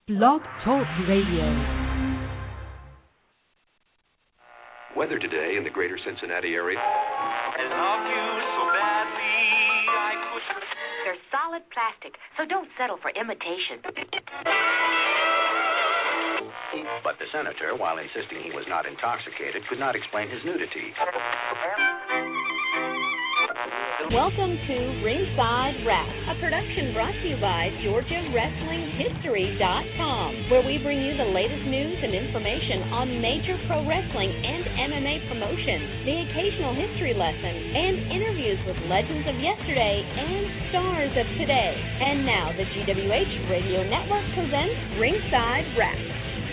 Blog Talk Radio. Weather today in the greater Cincinnati area. They're solid plastic, so don't settle for imitation. But the senator, while insisting he was not intoxicated, could not explain his nudity. Welcome to Ringside Rap, a production brought to you by GeorgiaWrestlingHistory.com, where we bring you the latest news and information on major pro wrestling and MMA promotions, the occasional history lesson, and interviews with legends of yesterday and stars of today. And now the GWH Radio Network presents Ringside Rap.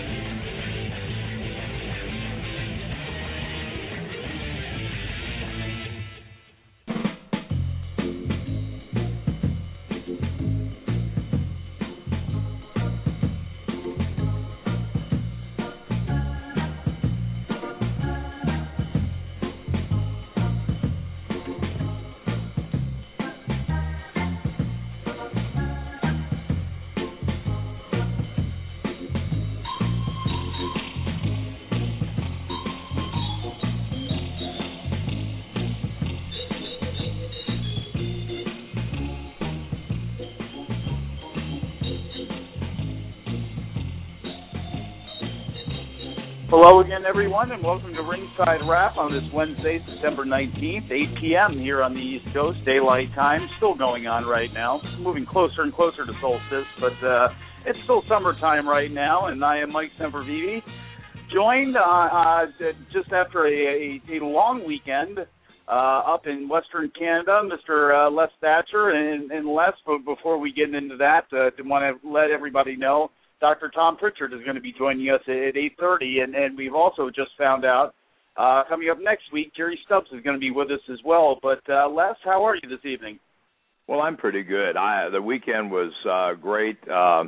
Hello again, everyone, and welcome to Ringside Rap on this Wednesday, September 19th, 8 p.m. here on the East Coast, daylight time. Still going on right now. Moving closer and closer to solstice, but it's still summertime right now, and I am Mike Sempervive, joined just after a long weekend up in Western Canada, Mr. Les Thatcher. And Les, before we get into that, I want to let everybody know Dr. Tom Pritchard is going to be joining us at 8:30, and we've also just found out coming up next week, Jerry Stubbs is going to be with us as well. But, Les, how are you this evening? Well, I'm pretty good. The weekend was great.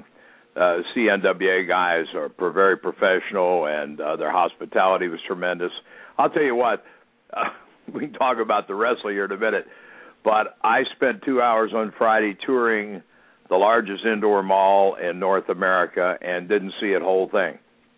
CNWA guys are very professional, and their hospitality was tremendous. I'll tell you what, we can talk about the wrestling here in a minute, but I spent 2 hours on Friday touring the largest indoor mall in North America, and didn't see it whole thing.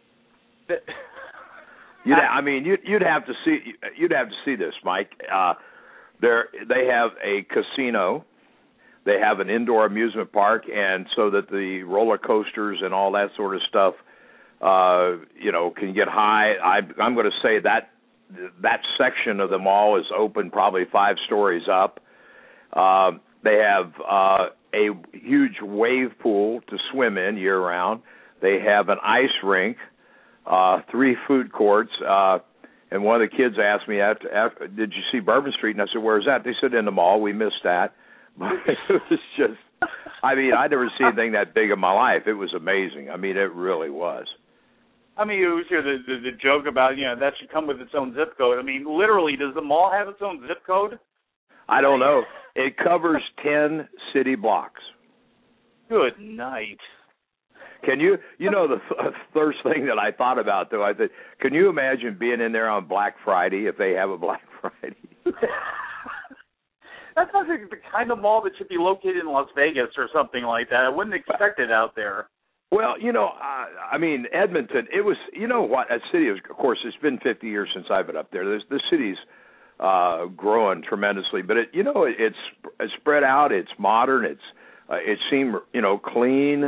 You'd have to see this, Mike. They have a casino, they have an indoor amusement park, and so that the roller coasters and all that sort of stuff, can get high. I'm going to say that section of the mall is open probably 5 stories up. They have a huge wave pool to swim in year-round. They have an ice rink, 3 food courts, and one of the kids asked me, after, did you see Bourbon Street? And I said, where's that? They said, in the mall. We missed that. But it was just, I'd never seen anything that big in my life. It was amazing. It really was. It was here the joke about, that should come with its own zip code. Literally, does the mall have its own zip code? I don't know. It covers 10 city blocks. Good night. Can you the first thing that I thought about, though, I said, can you imagine being in there on Black Friday if they have a Black Friday? That sounds like the kind of mall that should be located in Las Vegas or something like that. I wouldn't expect it out there. Well, Edmonton, it was, a city, of course, it's been 50 years since I've been up there. The city's growing tremendously, but it's spread out. It's modern. It seemed clean.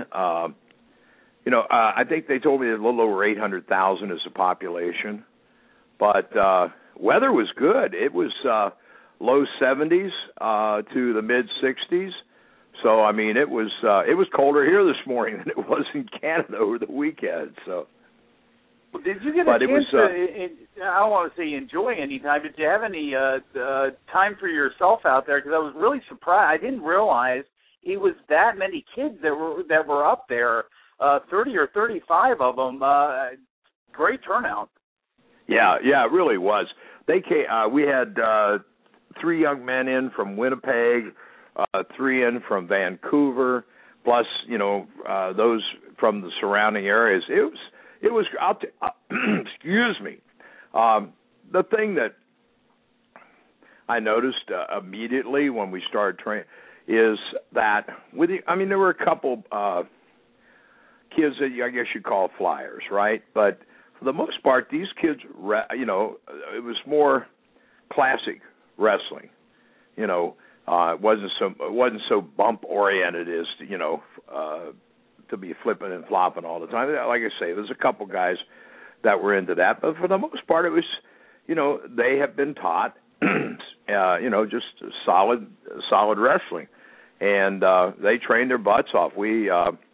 I think they told me a little over 800,000 is the population, but weather was good. It was low 70s to the mid 60s. So it was colder here this morning than it was in Canada over the weekend. So. Did you get a chance to, I don't want to say enjoy any time, did you have any time for yourself out there? Because I was really surprised. I didn't realize it was that many kids that were up there, 30 or 35 of them. Great turnout. Yeah, it really was. They came, we had 3 young men in from Winnipeg, 3 in from Vancouver, plus, those from the surrounding areas. It was, excuse me, the thing that I noticed immediately when we started training is that there were a couple kids that I guess you'd call flyers, right? But for the most part, these kids, it was more classic wrestling. It wasn't so bump oriented as to be flipping and flopping all the time. Like I say, there's a couple guys that were into that, but for the most part, it was, they have been taught, just solid wrestling, and they trained their butts off. We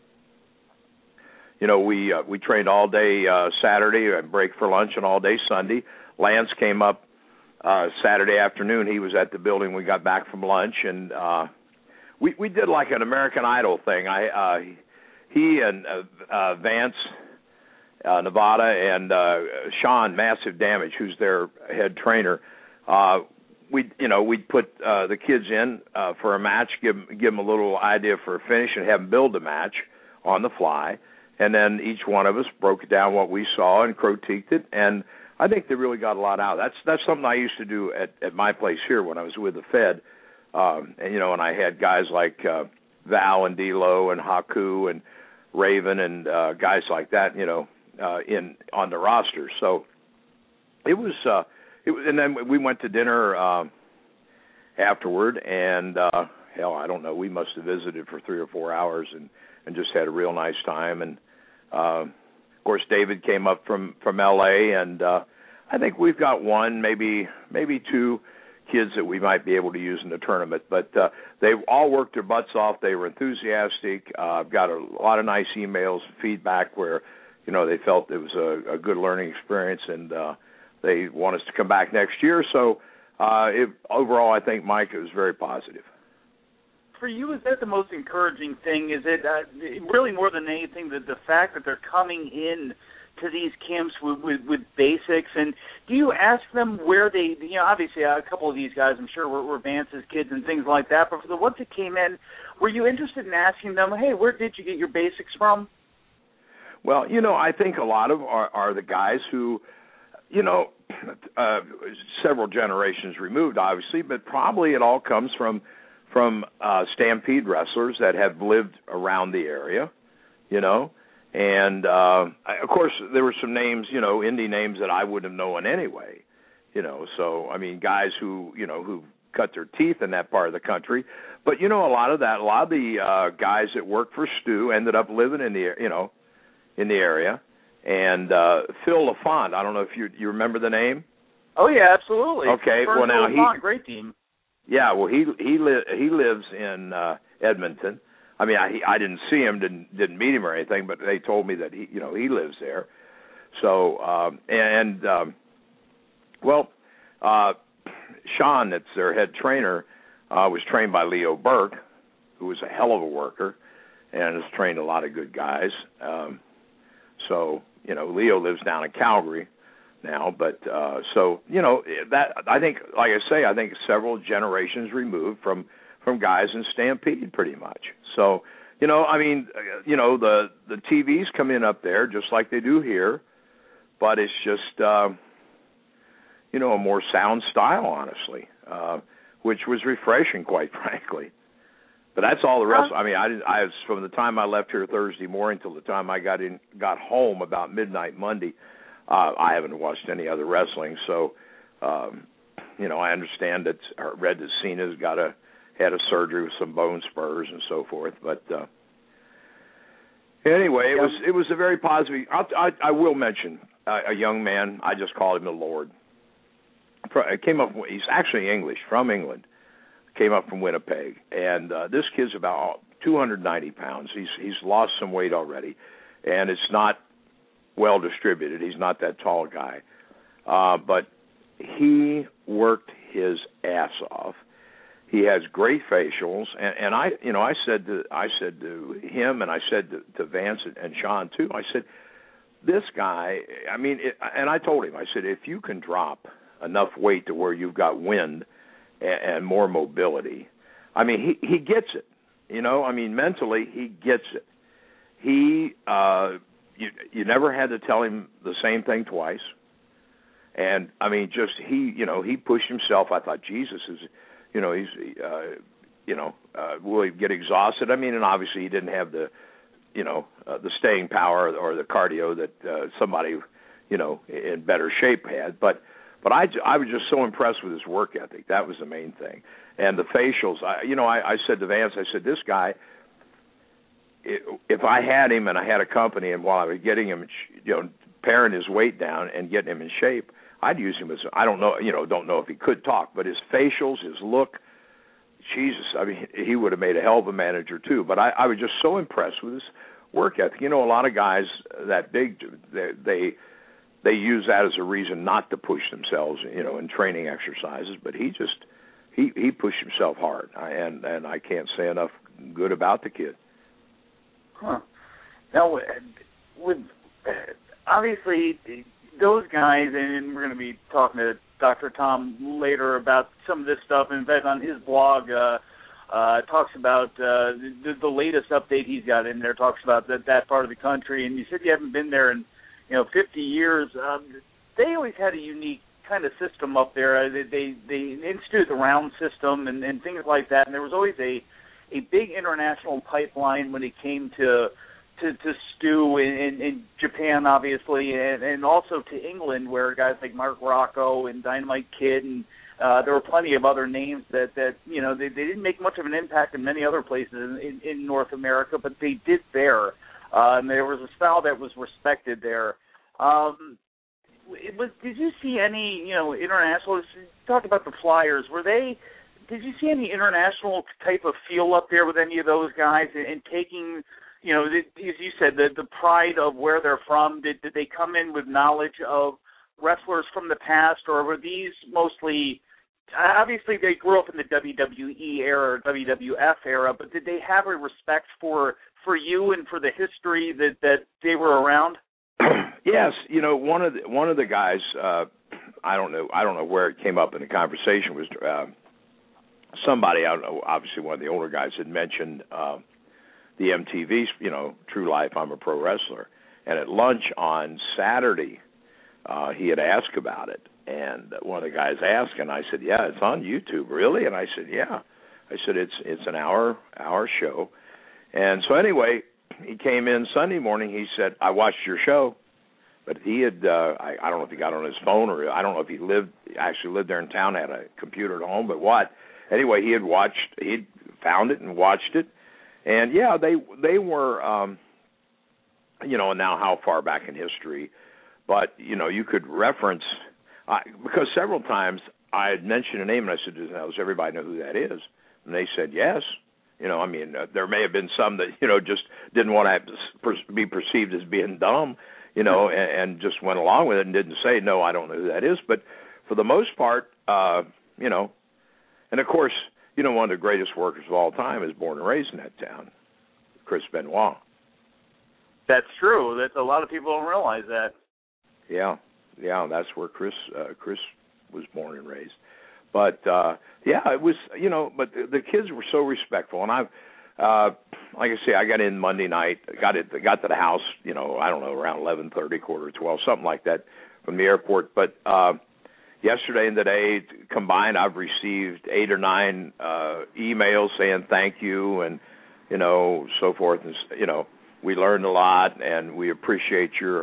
trained all day Saturday and break for lunch, and all day Sunday. Lance came up Saturday afternoon. He was at the building. We got back from lunch, and we did like an American Idol thing. He and Vance Nevada and Sean Massive Damage, who's their head trainer, we'd put the kids in for a match, give them a little idea for a finish, and have them build a match on the fly. And then each one of us broke down what we saw and critiqued it. And I think they really got a lot out. That's something I used to do at my place here when I was with the Fed. And I had guys like Val and D-Lo and Haku and Raven and guys like that, on the roster. So it was, and then we went to dinner afterward, and I don't know, we must have visited for 3 or 4 hours and just had a real nice time. And of course, David came up from L.A., and I think we've got one, maybe 2 kids that we might be able to use in the tournament. But they all worked their butts off. They were enthusiastic. I've got a lot of nice emails, feedback where, they felt it was a good learning experience, and they want us to come back next year. So overall, I think, Mike, it was very positive. For you, is that the most encouraging thing? Is it really more than anything the fact that they're coming in to these camps with basics? And do you ask them where they, obviously a couple of these guys I'm sure were Vance's kids and things like that, but for the ones that came in, were you interested in asking them, hey, where did you get your basics from? Well, I think a lot of are the guys who, several generations removed, obviously, but probably it all comes from Stampede wrestlers that have lived around the area, and of course there were some names, indie names that I wouldn't have known anyway, so I mean guys who cut their teeth in that part of the country, but a lot of the guys that worked for Stu ended up living in the area, and Phil LaFont, I don't know if you remember the name. Oh yeah, absolutely. Okay, well now LaFont, great team. Yeah, well, he lives in Edmonton. I mean, I didn't see him, didn't meet him or anything, but they told me that he lives there. So Sean, that's their head trainer, was trained by Leo Burke, who was a hell of a worker, and has trained a lot of good guys. So Leo lives down in Calgary now, but that I think, like I say, I think several generations removed from guys in Stampede, pretty much. So the TVs come in up there just like they do here, but it's just a more sound style, honestly, which was refreshing, quite frankly. But that's all the rest. I mean, I was from the time I left here Thursday morning till the time I got home about midnight Monday. I haven't watched any other wrestling, so I understand that I read that Cena's had a surgery with some bone spurs and so forth. But anyway, it was a very positive. I will mention a young man. I just called him the Lord. He's actually English, from England. Came up from Winnipeg, and this kid's about 290 pounds. He's lost some weight already, and it's not well distributed. He's not that tall guy, but he worked his ass off. He has great facials, and I said to him, and I said to Vance and Sean too. I said, this guy. I mean, and I told him. I said, if you can drop enough weight to where you've got wind and more mobility, I mean, he gets it. I mean, mentally he gets it. You never had to tell him the same thing twice. And I mean, just he pushed himself. I thought, Jesus is, will he get exhausted? I mean, and obviously he didn't have the the staying power or the cardio that somebody, in better shape had. But I was just so impressed with his work ethic. That was the main thing. And the facials, I said to Vance, I said, this guy, if I had him and I had a company, and while I was getting him, paring his weight down and getting him in shape, I'd use him as, I don't know if he could talk, but his facials, his look, Jesus, I mean, he would have made a hell of a manager too. But I was just so impressed with his work ethic. A lot of guys that big, they use that as a reason not to push themselves, in training exercises. But he pushed himself hard, and I can't say enough good about the kid. Huh. Now, with obviously those guys, and we're going to be talking to Dr. Tom later about some of this stuff. In fact, on his blog, talks about the latest update he's got in there. Talks about that part of the country. And you said you haven't been there in 50 years. They always had a unique kind of system up there. They instituted the round system and things like that. And there was always a big international pipeline when it came to Stu in Japan, obviously, and also to England, where guys like Mark Rocco and Dynamite Kid, and there were plenty of other names that they didn't make much of an impact in many other places in North America, but they did there. And there was a style that was respected there. Did you see any, international? Talk about the Flyers. Did you see any international type of feel up there with any of those guys and taking? As you said, the pride of where they're from, did they come in with knowledge of wrestlers from the past, or were these mostly, obviously they grew up in the WWE era or WWF era, but did they have a respect for you and for the history that they were around? Yes, one of the guys, I don't know where it came up in the conversation, was somebody, I don't know, obviously one of the older guys had mentioned the MTV, True Life, I'm a Pro Wrestler. And at lunch on Saturday, he had asked about it. And one of the guys asked, and I said, yeah, it's on YouTube. Really? And I said, yeah. I said, it's an hour show. And so anyway, he came in Sunday morning. He said, I watched your show. But he had, I don't know if he got on his phone, or I don't know if he actually lived there in town, had a computer at home, but what. Anyway, he'd found it and watched it. And yeah, they were, now how far back in history, but you could reference, because several times I had mentioned a name and I said, does everybody know who that is? And they said yes. There may have been some that just didn't want to be perceived as being dumb, and just went along with it and didn't say no, I don't know who that is. But for the most part, and of course. One of the greatest workers of all time is born and raised in that town, Chris Benoit. That's true. That's a lot of people don't realize that. Yeah, that's where Chris was born and raised. But it was, but the kids were so respectful, and I've, like I say, I got in Monday night, got to the house, I don't know, around 11:30, 11:45, something like that, from the airport, but. Yesterday and today combined, I've received 8 or 9 emails saying thank you and, so forth. And, we learned a lot, and we appreciate your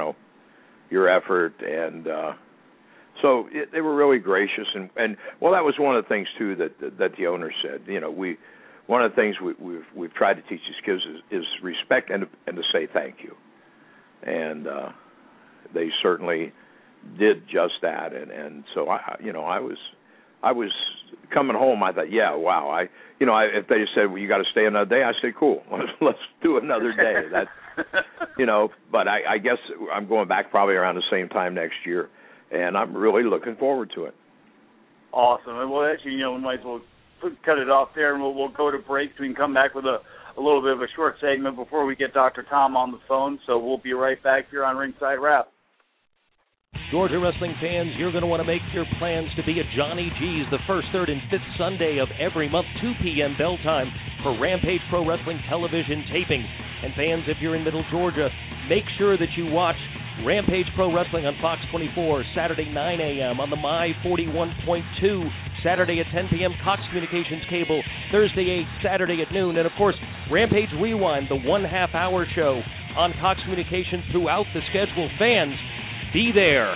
effort. And so they were really gracious. And well, that was one of the things, too, that the owner said. One of the things we've tried to teach these kids is respect and to say thank you. And they certainly did just that, and so I was coming home. I thought, yeah, wow. If they said, well, you got to stay another day, I say, cool, let's do another day. That, but I guess I'm going back probably around the same time next year, and I'm really looking forward to it. Awesome. And well, actually, we might as well cut it off there, and we'll go to break so we can come back with a little bit of a short segment before we get Dr. Tom on the phone. So we'll be right back here on Ringside Wrap. Georgia wrestling fans, you're going to want to make your plans to be at Johnny G's the first, third, and fifth Sunday of every month, 2 p.m. bell time, for Rampage Pro Wrestling television tapings. And fans, if you're in Middle Georgia, make sure that you watch Rampage Pro Wrestling on Fox 24, Saturday 9 a.m. on the My 41.2 Saturday at 10 p.m., Cox Communications Cable, Thursday 8, Saturday at noon, and of course, Rampage Rewind, the 1/2 hour show on Cox Communications throughout the schedule. Fans, be there.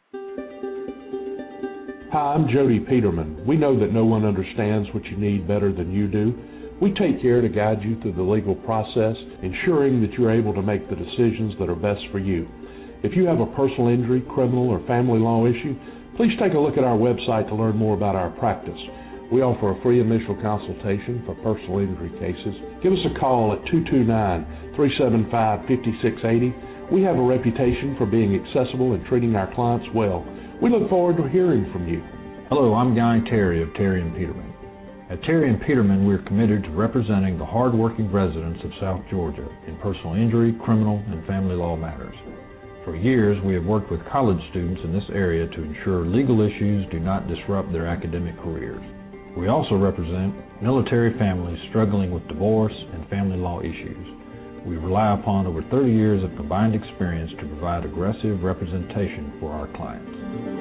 Hi, I'm Jody Peterman. We know that no one understands what you need better than you do. We take care to guide you through the legal process, ensuring that you're able to make the decisions that are best for you. If you have a personal injury, criminal, or family law issue, please take a look at our website to learn more about our practice. We offer a free initial consultation for personal injury cases. Give us a call at 229-375-5680. We have a reputation for being accessible and treating our clients well. We look forward to hearing from you. Hello, I'm Guy Terry of Terry & Peterman. At Terry & Peterman, we're committed to representing the hard-working residents of South Georgia in personal injury, criminal, and family law matters. For years, we have worked with college students in this area to ensure legal issues do not disrupt their academic careers. We also represent military families struggling with divorce and family law issues. We rely upon over 30 years of combined experience to provide aggressive representation for our clients.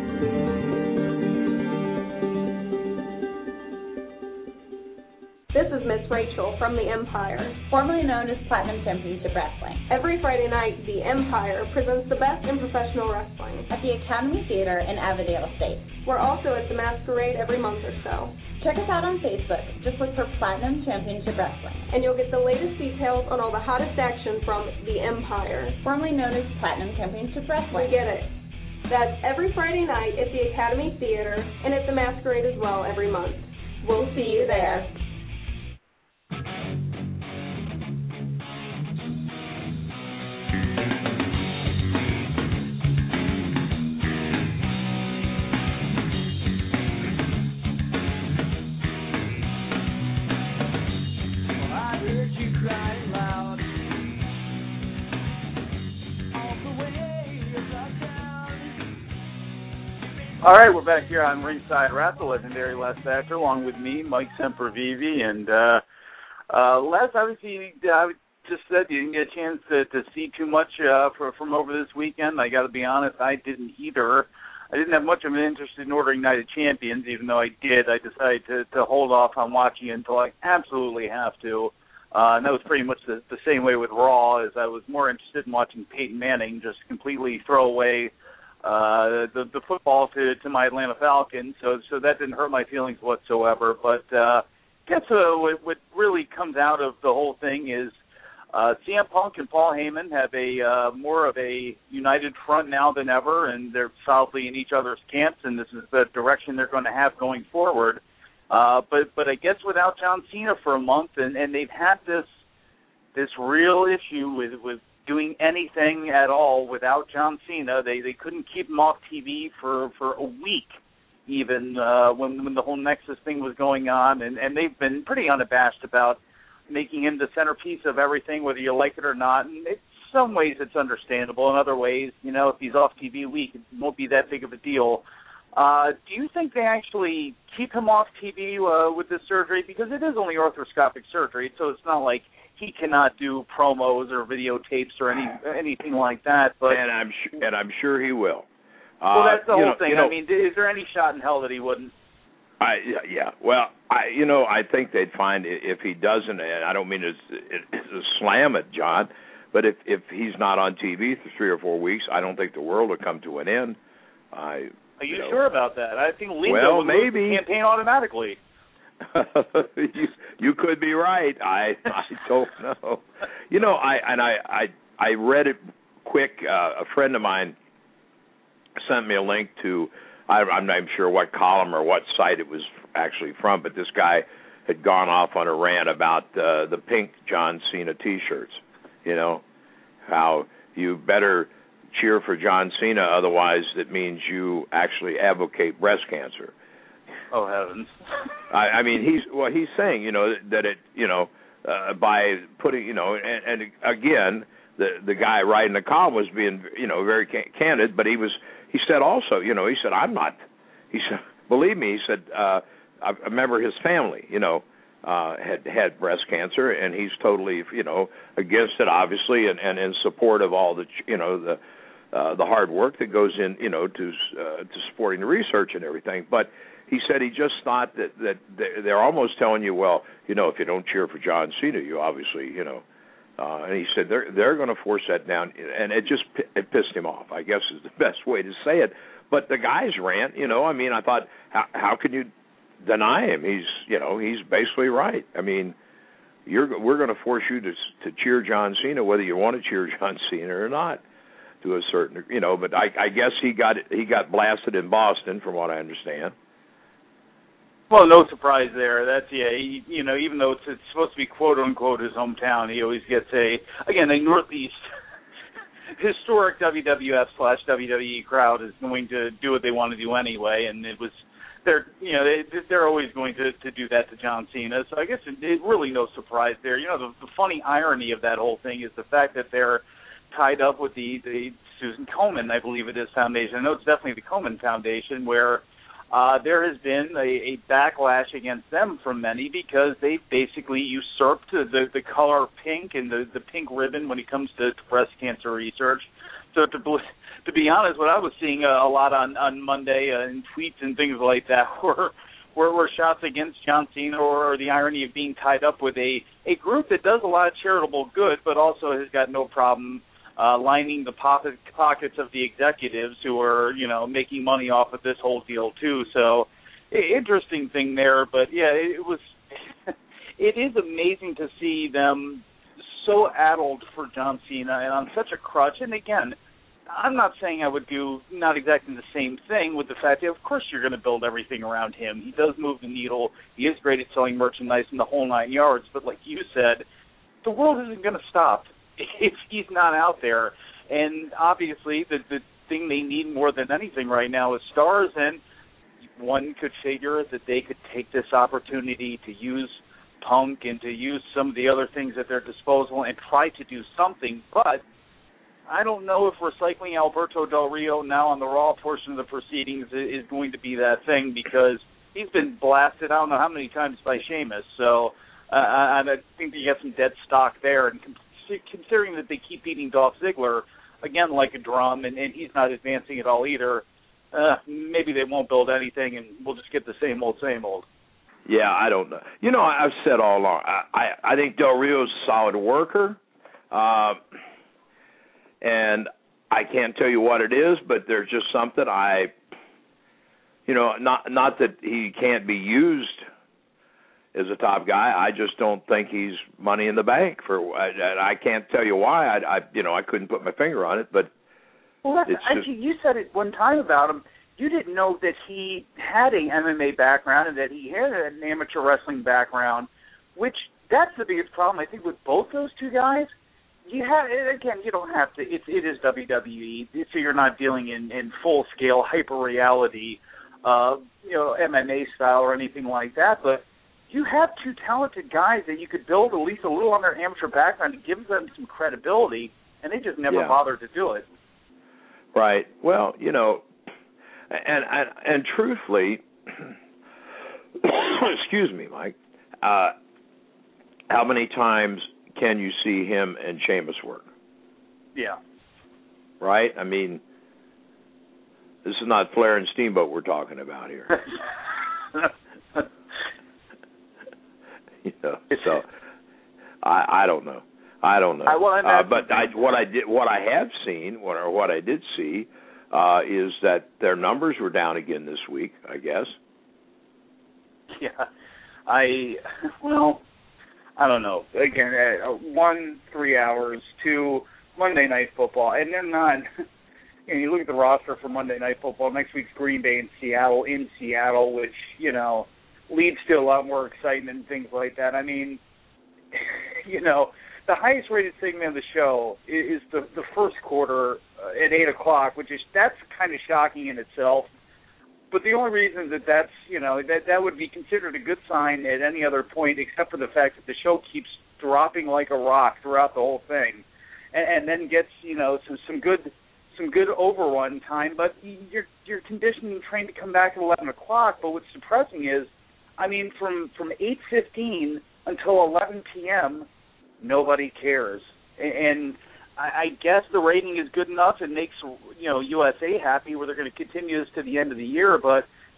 This is Miss Rachel from the Empire, formerly known as Platinum Championship Wrestling. Every Friday night, the Empire presents the best in professional wrestling at the Academy Theater in Avondale Estates. We're also at the Masquerade every month or so. Check us out on Facebook. Just look for Platinum Championship Wrestling. And you'll get the latest details on all the hottest action from the Empire, formerly known as Platinum Championship Wrestling. We get it. That's every Friday night at the Academy Theater and at the Masquerade as well every month. We'll see you there. All right, we're back here on Ringside Rap, the legendary Les Thatcher, along with me, Mike Sempervive, and Les, obviously, I just said you didn't get a chance to see too much from over this weekend. I got to be honest, I didn't either. I didn't have much of an interest in ordering Night of Champions, even though I did. I decided to hold off on watching it until I absolutely have to. And that was pretty much the same way with Raw, as I was more interested in watching Peyton Manning just completely throw away the football to my Atlanta Falcons, so that didn't hurt my feelings whatsoever. But I guess what really comes out of the whole thing is CM Punk and Paul Heyman have a more of a united front now than ever, and they're solidly in each other's camps, and this is the direction they're going to have going forward. But I guess without John Cena for a month, and they've had this real issue with doing anything at all without John Cena. They couldn't keep him off TV for a week, even when the whole Nexus thing was going on, and they've been pretty unabashed about making him the centerpiece of everything, whether you like it or not. And in some ways it's understandable. In other ways, if he's off TV a week, it won't be that big of a deal. Do you think they actually keep him off TV with this surgery? Because it is only arthroscopic surgery, so it's not like he cannot do promos or videotapes or anything like that. But and I'm sure he will. Well, that's the whole thing. I mean, is there any shot in hell that he wouldn't? Yeah. Well, I think they'd find if he doesn't, and I don't mean to slam at John, but if he's not on TV for 3 or 4 weeks, I don't think the world would come to an end. Are you sure about that? I think Lingo would lose the campaign automatically. You could be right. I don't know. I read it quick. A friend of mine sent me a link to, I'm not even sure what column or what site it was actually from, but this guy had gone off on a rant about the pink John Cena T-shirts. How you better cheer for John Cena, otherwise it means you actually advocate breast cancer. Oh, heavens. I mean, he's saying, that it, by putting, and again, the guy writing the column was being, very candid, but he said also, he said, he said, believe me, he said, I remember his family, had breast cancer, and he's totally, against it, obviously, and in support of all the, the hard work that goes in, to supporting the research and everything. But he said he just thought that they're almost telling you, well, you know, if you don't cheer for John Cena, you obviously, you know. And he said they're going to force that down, and it pissed him off, I guess is the best way to say it. But the guy's rant, you know, I mean, I thought, how can you deny him? He's basically right. I mean, we're going to force you to cheer John Cena, whether you want to cheer John Cena or not, to a certain, you know. But I guess he got blasted in Boston, from what I understand. Well, no surprise there. That's you know, even though it's supposed to be quote unquote his hometown, he always gets a Northeast historic WWF/WWE crowd is going to do what they want to do anyway, and they're always going to do that to John Cena. So I guess it really no surprise there. You know, the funny irony of that whole thing is the fact that they're tied up with the Susan Komen, I believe it is, foundation. I know it's definitely the Komen Foundation, where there has been a backlash against them from many because they basically usurped the color pink and the pink ribbon when it comes to breast cancer research. So to be honest, what I was seeing a lot on Monday in tweets and things like that were shots against John Cena, or the irony of being tied up with a group that does a lot of charitable good, but also has got no problem lining the pockets of the executives who are, you know, making money off of this whole deal too. So, interesting thing there. But yeah, it is amazing to see them so addled for John Cena and on such a crutch. And again, I'm not saying I would do not exactly the same thing with the fact that, of course, you're going to build everything around him. He does move the needle. He is great at selling merchandise in the whole 9 yards. But like you said, the world isn't going to stop if he's not out there. And obviously the thing they need more than anything right now is stars, and one could figure that they could take this opportunity to use Punk and to use some of the other things at their disposal and try to do something. But I don't know if recycling Alberto Del Rio now on the Raw portion of the proceedings is going to be that thing, because he's been blasted I don't know how many times by Sheamus. So I think you got some dead stock there, and considering that they keep beating Dolph Ziggler, again, like a drum, and he's not advancing at all either, maybe they won't build anything, and we'll just get the same old, same old. Yeah, I don't know. You know, I've said all along, I think Del Rio's a solid worker, and I can't tell you what it is, but there's just something not that he can't be used as a top guy. I just don't think he's money in the bank I can't tell you why. I couldn't put my finger on it, but you said it one time about him. You didn't know that he had a MMA background and that he had an amateur wrestling background, which that's the biggest problem I think with both those two guys. You don't have to. It is WWE, so you're not dealing in full scale hyper reality, MMA style or anything like that, but you have two talented guys that you could build at least a little on their amateur background to give them some credibility, and they just never bothered to do it. Right. Well, and truthfully, excuse me, Mike, how many times can you see him and Sheamus work? Yeah. Right? I mean, this is not Flair and Steamboat we're talking about here. So I don't know. But what I did see is that their numbers were down again this week, I guess. Yeah, I don't know. Again, 1, 3 hours, 2, Monday Night Football, and they're not. You look at the roster for Monday Night Football. Next week's Green Bay and Seattle in Seattle, which leads to a lot more excitement and things like that. I mean, the highest rated segment of the show is the first quarter at 8 o'clock, that's kind of shocking in itself. But the only reason that's, that would be considered a good sign at any other point, except for the fact that the show keeps dropping like a rock throughout the whole thing, and then gets, some good overrun time. But you're conditioned and trained to come back at 11 o'clock. But what's depressing is, I mean, from 8:15 until 11 p.m., nobody cares. And I guess the rating is good enough. It makes USA happy, where they're going to continue this to the end of the year. But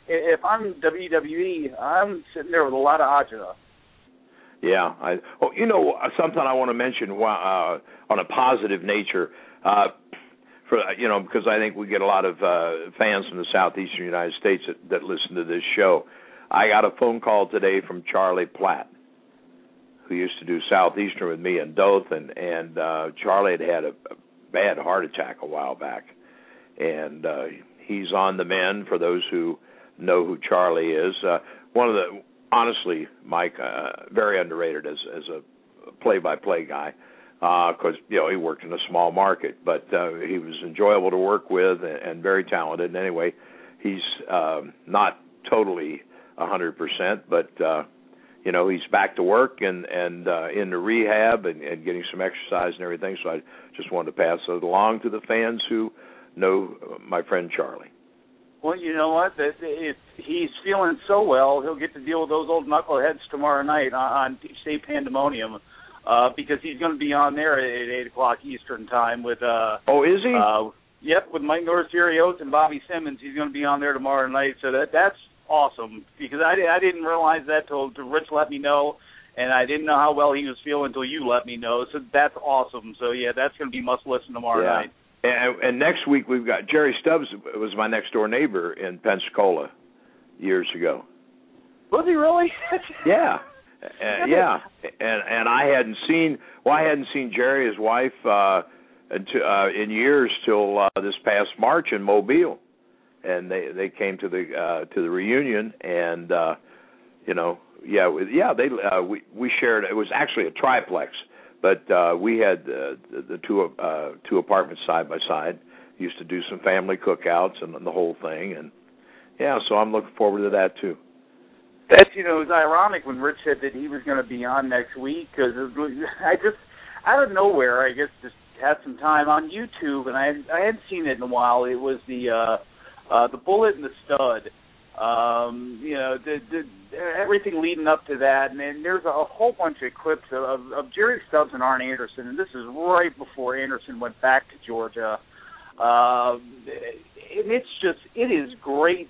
if I'm WWE, I'm sitting there with a lot of agita. Yeah. Something I want to mention on a positive nature, because I think we get a lot of fans from the southeastern United States that listen to this show. I got a phone call today from Charlie Platt, who used to do Southeastern with me in Dothan, and Charlie had a bad heart attack a while back, and he's on the mend. For those who know who Charlie is, honestly, Mike, very underrated as a play-by-play guy, because he worked in a small market, but he was enjoyable to work with and very talented. And anyway, he's not totally 100%, but he's back to work and into rehab and getting some exercise and everything. So I just wanted to pass it along to the fans who know my friend Charlie. Well, you know what? If he's feeling so well, he'll get to deal with those old knuckleheads tomorrow night on State Pandemonium, because he's going to be on there at 8 o'clock Eastern time with. Oh, is he? Yep, with Mike Norris-Urios and Bobby Simmons. He's going to be on there tomorrow night. So that's awesome, because I didn't realize that till Rich let me know, and I didn't know how well he was feeling until you let me know. So that's awesome. So yeah, that's going to be must listen tomorrow night. And next week we've got Jerry Stubbs. Was my next door neighbor in Pensacola years ago. Was he really? Yeah, yeah. And I hadn't seen Jerry, his wife, in years till this past March in Mobile, and they came to the reunion, and we shared. It was actually a triplex. But we had the two apartments side by side. Used to do some family cookouts and the whole thing, and so I'm looking forward to that too. That's it was ironic when Rich said that he was going to be on next week, because I just out of nowhere just had some time on YouTube, and I hadn't seen it in a while. It was the Bullet and the Stud. Everything leading up to that, and then there's a whole bunch of clips of Jerry Stubbs and Arn Anderson, and this is right before Anderson went back to Georgia. And it is great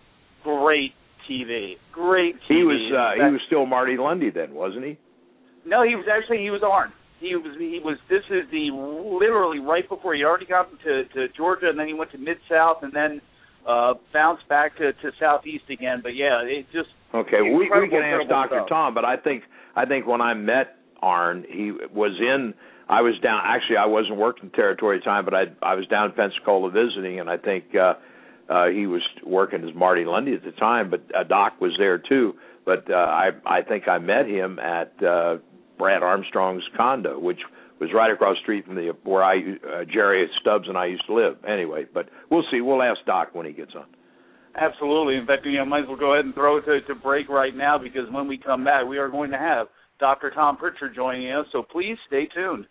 TV. Great TV. He was still Marty Lundy then, wasn't he? No, he was Arn. He was. This is literally right before he already got to Georgia, and then he went to Mid-South, and then bounced back to Southeast again. But yeah, it just okay. We can ask Dr. Tom, but I think when I met Arn, he was in. I was down. Actually, I wasn't working territory at the time, but I was down in Pensacola visiting, and I think he was working as Marty Lundy at the time. But Doc was there too. But I think I met him at Brad Armstrong's condo, which was right across the street from where Jerry Stubbs and I used to live. Anyway, but we'll see. We'll ask Doc when he gets on. Absolutely. In fact, might as well go ahead and throw it to break right now, because when we come back, we are going to have Dr. Tom Pritchard joining us. So please stay tuned.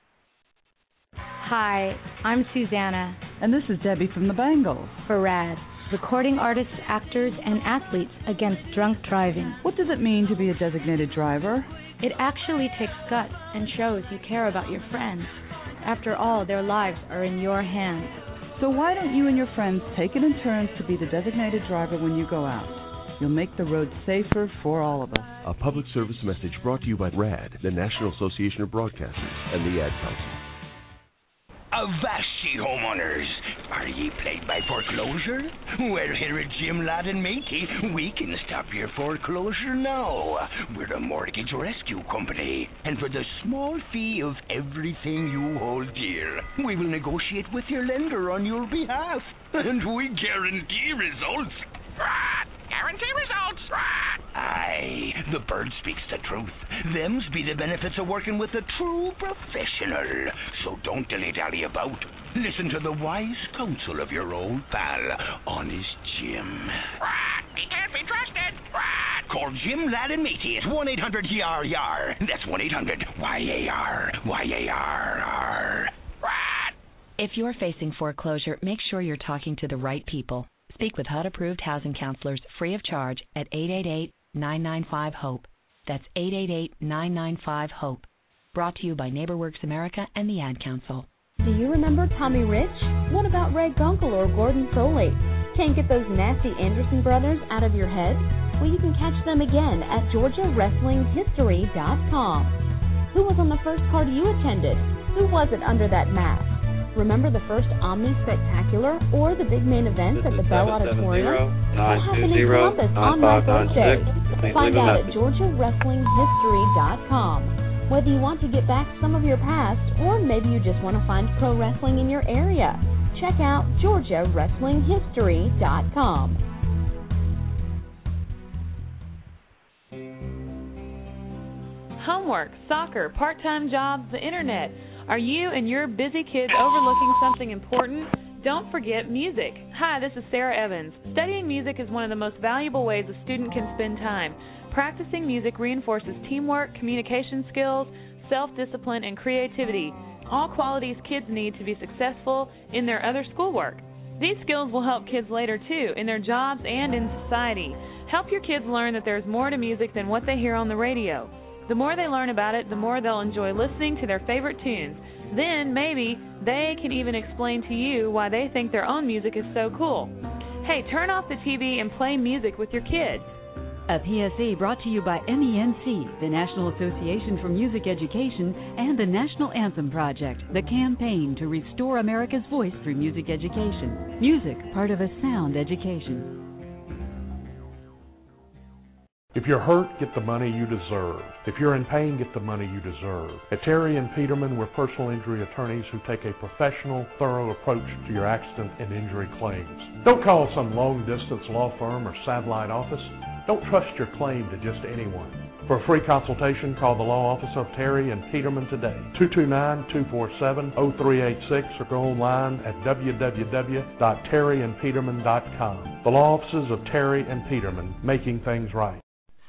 Hi, I'm Susanna. And this is Debbie from the Bangles. For RAD, Recording Artists, Actors, and Athletes Against Drunk Driving. What does it mean to be a designated driver? It actually takes guts and shows you care about your friends. After all, their lives are in your hands. So why don't you and your friends take it in turns to be the designated driver when you go out? You'll make the road safer for all of us. A public service message brought to you by RAD, the National Association of Broadcasters, and the Ad Council. Avast ye, homeowners! Are ye plagued by foreclosure? Well, here at Jim Ladd and Matey, we can stop your foreclosure now. We're a mortgage rescue company, and for the small fee of everything you hold dear, we will negotiate with your lender on your behalf, and we guarantee results. Guarantee results. Aye, the bird speaks the truth. Them's be the benefits of working with a true professional. So don't dilly-dally about. Listen to the wise counsel of your old pal, Honest Jim. He can't be trusted. Call Jim Ladd and Matey at 1-800-YAR-YAR. That's 1-800-YAR. YAR. If you're facing foreclosure, make sure you're talking to the right people. Speak with HUD-approved housing counselors free of charge at 888-995-HOPE. That's 888-995-HOPE. Brought to you by NeighborWorks America and the Ad Council. Do you remember Tommy Rich? What about Ray Gunkel or Gordon Soley? Can't get those nasty Anderson brothers out of your head? Well, you can catch them again at GeorgiaWrestlingHistory.com. Who was on the first card you attended? Who was it under that mask? Remember the first Omni Spectacular or the big main events at the Bell Auditorium? What happened in Columbus on my birthday? Find out at GeorgiaWrestlingHistory.com. Whether you want to get back some of your past or maybe you just want to find pro wrestling in your area, check out GeorgiaWrestlingHistory.com. Homework, soccer, part-time jobs, the internet. Are you and your busy kids overlooking something important? Don't forget music. Hi, this is Sarah Evans. Studying music is one of the most valuable ways a student can spend time. Practicing music reinforces teamwork, communication skills, self-discipline, and creativity, all qualities kids need to be successful in their other schoolwork. These skills will help kids later, too, in their jobs and in society. Help your kids learn that there's more to music than what they hear on the radio. The more they learn about it, the more they'll enjoy listening to their favorite tunes. Then, maybe, they can even explain to you why they think their own music is so cool. Hey, turn off the TV and play music with your kids. A PSA brought to you by MENC, the National Association for Music Education, and the National Anthem Project, the campaign to restore America's voice through music education. Music, part of a sound education. If you're hurt, get the money you deserve. If you're in pain, get the money you deserve. At Terry and Peterman, we're personal injury attorneys who take a professional, thorough approach to your accident and injury claims. Don't call some long-distance law firm or satellite office. Don't trust your claim to just anyone. For a free consultation, call the law office of Terry and Peterman today, 229-247-0386, or go online at www.terryandpeterman.com. The law offices of Terry and Peterman, making things right.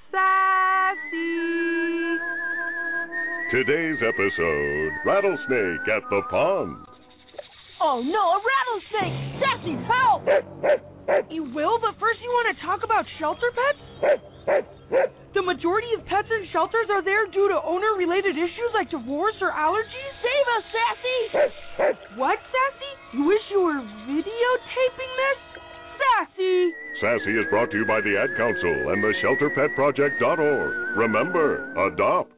Sassy! Today's episode, Rattlesnake at the Pond. Oh no, a rattlesnake! Sassy, help! You will, but first you want to talk about shelter pets? The majority of pets in shelters are there due to owner-related issues like divorce or allergies. Save us, Sassy! What, Sassy? You wish you were videotaping this? Sassy! Sassy is brought to you by the Ad Council and the ShelterPetProject.org. Remember, adopt.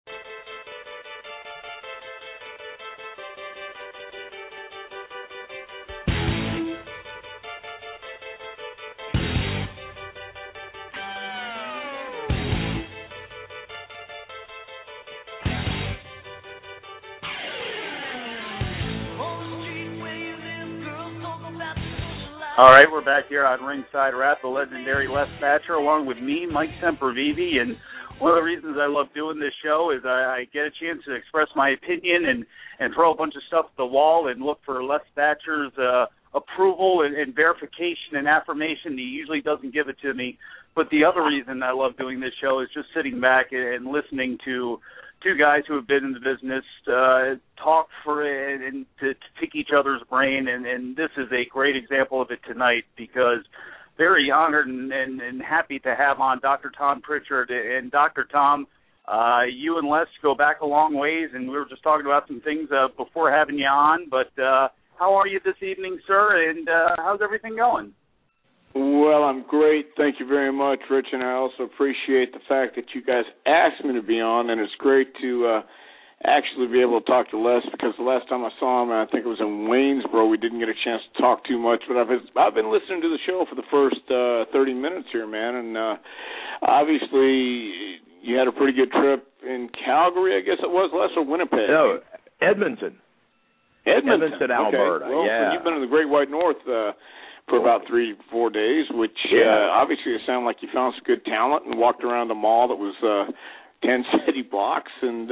All right, we're back here on Ringside Rap, the legendary Les Thatcher, along with me, Mike Sempervive, and one of the reasons I love doing this show is I get a chance to express my opinion and throw a bunch of stuff at the wall and look for Les Thatcher's approval and verification and affirmation. He usually doesn't give it to me, but the other reason I love doing this show is just sitting back and listening to two guys who have been in the business talk for it and to pick each other's brain, and this is a great example of it tonight because very honored and happy to have on Dr. Tom Pritchard. And Dr. Tom, you and Les go back a long ways, and we were just talking about some things before having you on, but how are you this evening, sir, and how's everything going? Well, I'm great. Thank you very much, Rich, and I also appreciate the fact that you guys asked me to be on, and it's great to actually be able to talk to Les because the last time I saw him, I think it was in Waynesboro, we didn't get a chance to talk too much, but I've been listening to the show for the first 30 minutes here, man, and obviously you had a pretty good trip in Calgary, I guess it was, Les, or Winnipeg? No, Edmonton, Alberta. Okay. Well, yeah. You've been in the Great White North for about 3-4 days, which obviously it sounded like you found some good talent and walked around a mall that was 10 city blocks. And,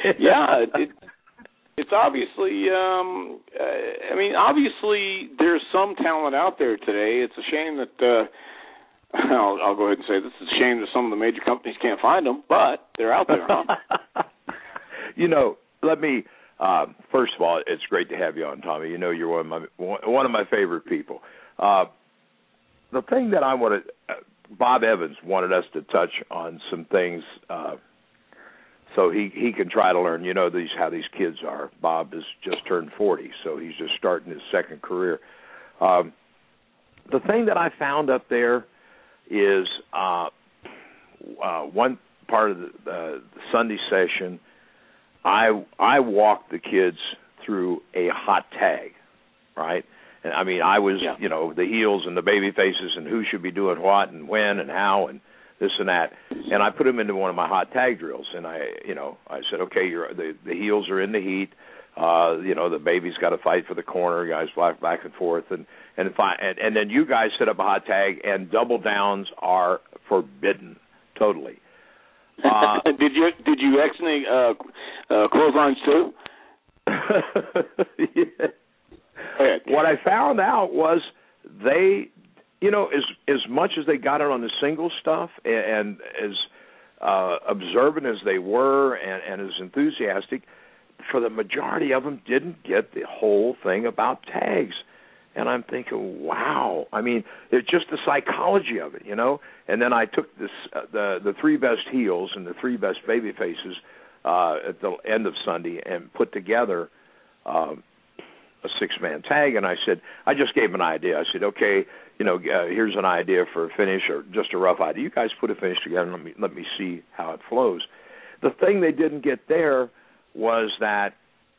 it's obviously, obviously there's some talent out there today. It's a shame that, I'll go ahead and say this is a shame that some of the major companies can't find them, but they're out there, huh? Let me, first of all, it's great to have you on, Tommy. You know you're one of my favorite people. The thing that I wanted, Bob Evans wanted us to touch on some things so he can try to learn, how these kids are. Bob has just turned 40, so he's just starting his second career. the thing that I found up there is one part of the Sunday session, I walked the kids through a hot tag, right? And I mean, I was, the heels and the baby faces and who should be doing what and when and how and this and that. And I put them into one of my hot tag drills, and I said, okay, the heels are in the heat. The baby's got to fight for the corner. Guys back and forth, and then you guys set up a hot tag, and double downs are forbidden totally. Did you actually clotheslines too? Yeah. What I found out was they, as much as they got it on the single stuff and as observant as they were and as enthusiastic, for the majority of them didn't get the whole thing about tags. And I'm thinking, wow. I mean, it's just the psychology of it, And then I took the three best heels and the three best baby faces at the end of Sunday and put together a six-man tag. And I just gave them an idea. I said, okay, here's an idea for a finish or just a rough idea. You guys put a finish together and let me see how it flows. The thing they didn't get there was that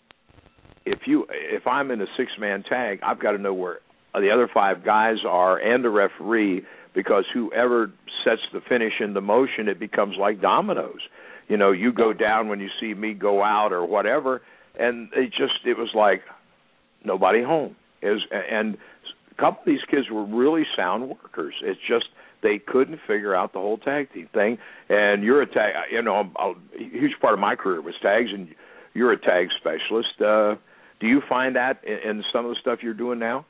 if I'm in a six-man tag, I've got to know where the other five guys are and the referee, because whoever sets the finish into motion, it becomes like dominoes. You go down when you see me go out or whatever, and it was like nobody home. And a couple of these kids were really sound workers. It's just they couldn't figure out the whole tag team thing. And you're a tag, a huge part of my career was tags, and you're a tag specialist. Do you find that in some of the stuff you're doing now?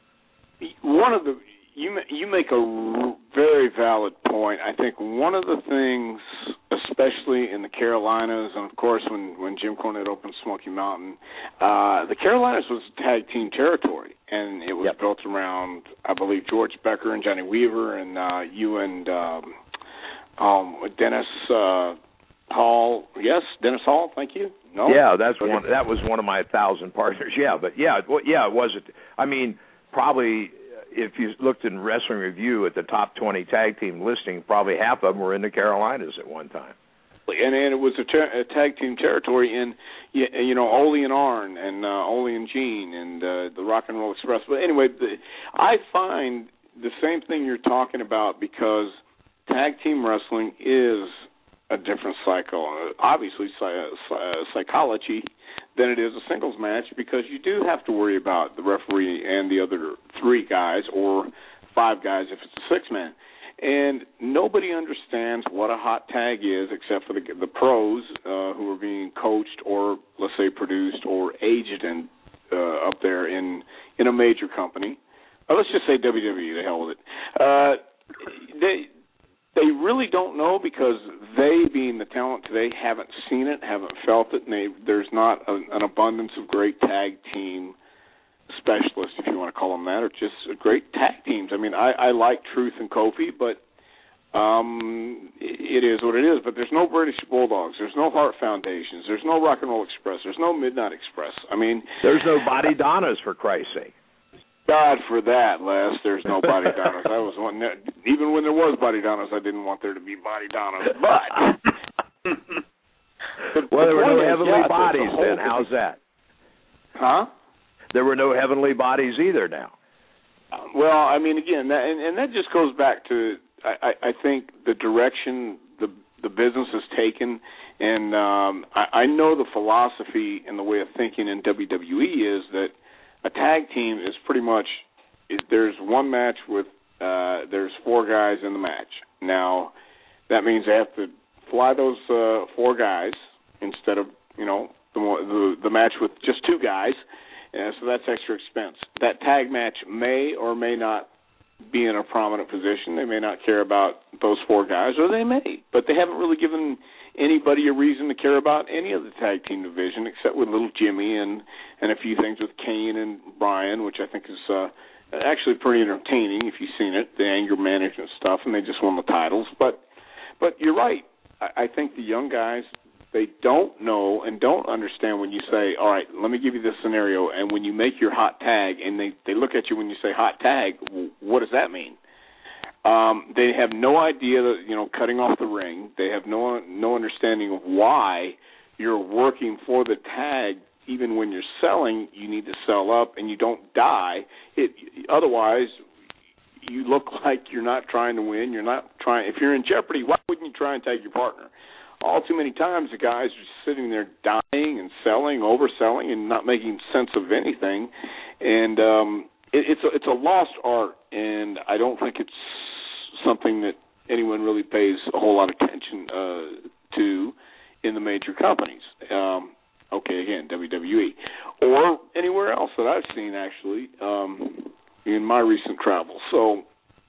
You make a very valid point. I think one of the things, especially in the Carolinas, and of course when Jim Cornette opened Smoky Mountain, the Carolinas was tag team territory, and it was built around, I believe, George Becker and Johnny Weaver, and you and Dennis Hall. Yes, Dennis Hall. Thank you. No. Yeah, that was one of my 1,000 partners. Yeah, but it was. I mean, probably if you looked in Wrestling Review at the top 20 tag team listing, probably half of them were in the Carolinas at one time. And it was a tag team territory in, Ole and Arn and Ole and Gene and the Rock and Roll Express. But anyway, I find the same thing you're talking about, because tag team wrestling is a different psychology than it is a singles match, because you do have to worry about the referee and the other three guys or five guys if it's a six-man. And nobody understands what a hot tag is except for the pros who are being coached or, let's say, produced or aged up there in a major company. Let's just say WWE, the hell with it. They really don't know, because they, being the talent today, haven't seen it, haven't felt it, and there's not an abundance of great tag team specialists, if you want to call them that, or just great tag teams. I mean, I like Truth and Kofi, but it is what it is. But there's no British Bulldogs, there's no Hart Foundations, there's no Rock and Roll Express, there's no Midnight Express. I mean, there's no Body Donnas, for Christ's sake. God for that, Les. There's no Body Donnas. I was one. Even when there was Body Donnas, I didn't want there to be Body Donnas. But well, there were no heavenly bodies then. How's that? Huh? There were no heavenly bodies either now. Well, I mean, again, that just goes back to I think the direction the business has taken, and I know the philosophy and the way of thinking in WWE is that a tag team is pretty much, there's one match with, there's four guys in the match. Now, that means they have to fly those four guys instead of, the match with just two guys, so that's extra expense. That tag match may or may not be in a prominent position. They may not care about those four guys, or they may, but they haven't really given anybody a reason to care about any of the tag team division except with little Jimmy and a few things with Kane and Brian, which I think is actually pretty entertaining if you've seen it, the anger management stuff, and they just won the titles. But you're right. I think the young guys they don't know and don't understand when you say, all right, let me give you this scenario, and when you make your hot tag and they look at you when you say hot tag, what does that mean? They have no idea that, cutting off the ring. They have no understanding of why you're working for the tag. Even when you're selling, you need to sell up and you don't die. Otherwise, you look like you're not trying to win. You're not trying. If you're in jeopardy, why wouldn't you try and tag your partner? All too many times, the guys are just sitting there dying and selling, overselling, and not making sense of anything. And it's a lost art, and I don't think it's something that anyone really pays a whole lot of attention to in the major companies. Again, WWE, or anywhere else that I've seen, actually, in my recent travels. So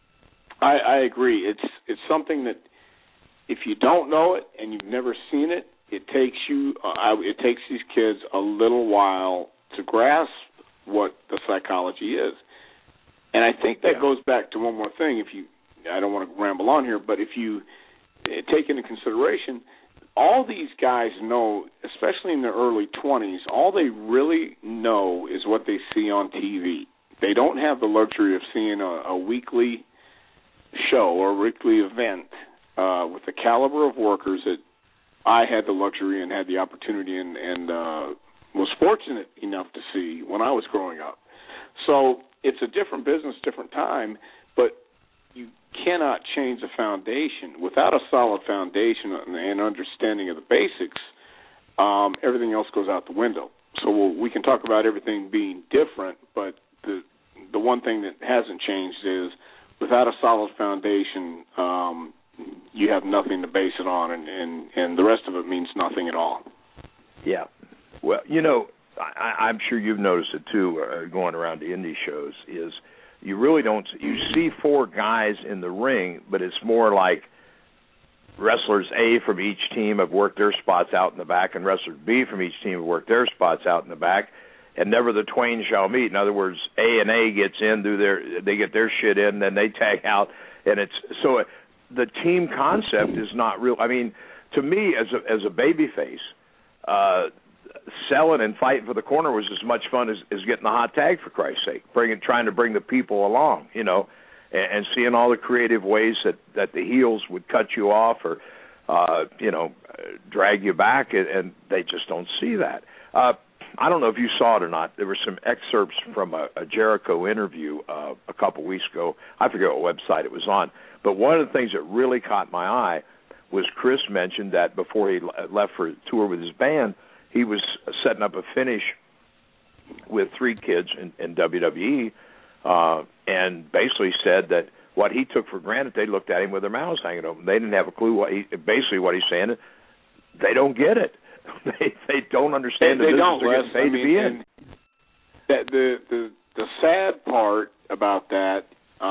I agree. It's something that if you don't know it and you've never seen it, it takes these kids a little while to grasp what the psychology is. And I think that goes back to one more thing. I don't want to ramble on here, but if you take into consideration, all these guys know, especially in their early 20s, all they really know is what they see on TV. They don't have the luxury of seeing a weekly show or a weekly event with the caliber of workers that I had the luxury and had the opportunity and was fortunate enough to see when I was growing up. So it's a different business, different time, but you cannot change the foundation. Without a solid foundation and understanding of the basics, everything else goes out the window. So we can talk about everything being different, but the one thing that hasn't changed is without a solid foundation, you have nothing to base it on, and the rest of it means nothing at all. Yeah. Well, I'm sure you've noticed it too, going around to indie shows, is you really don't, you see four guys in the ring, but it's more like wrestlers A from each team have worked their spots out in the back, and wrestlers B from each team have worked their spots out in the back, and never the twain shall meet. In other words, A and A gets in, they get their shit in, then they tag out, and it's so the team concept is not real. I mean, to me, as a babyface, selling and fighting for the corner was as much fun as getting the hot tag, for Christ's sake, trying to bring the people along, and seeing all the creative ways that the heels would cut you off or, drag you back, and they just don't see that. I don't know if you saw it or not. There were some excerpts from a Jericho interview a couple weeks ago. I forget what website it was on. But one of the things that really caught my eye was Chris mentioned that before he left for a tour with his band, he was setting up a finish with three kids in WWE, and basically said that what he took for granted, they looked at him with their mouths hanging open. They didn't have a clue what he's saying. They don't get it. They don't understand the business they're getting paid to be in. The sad part about that,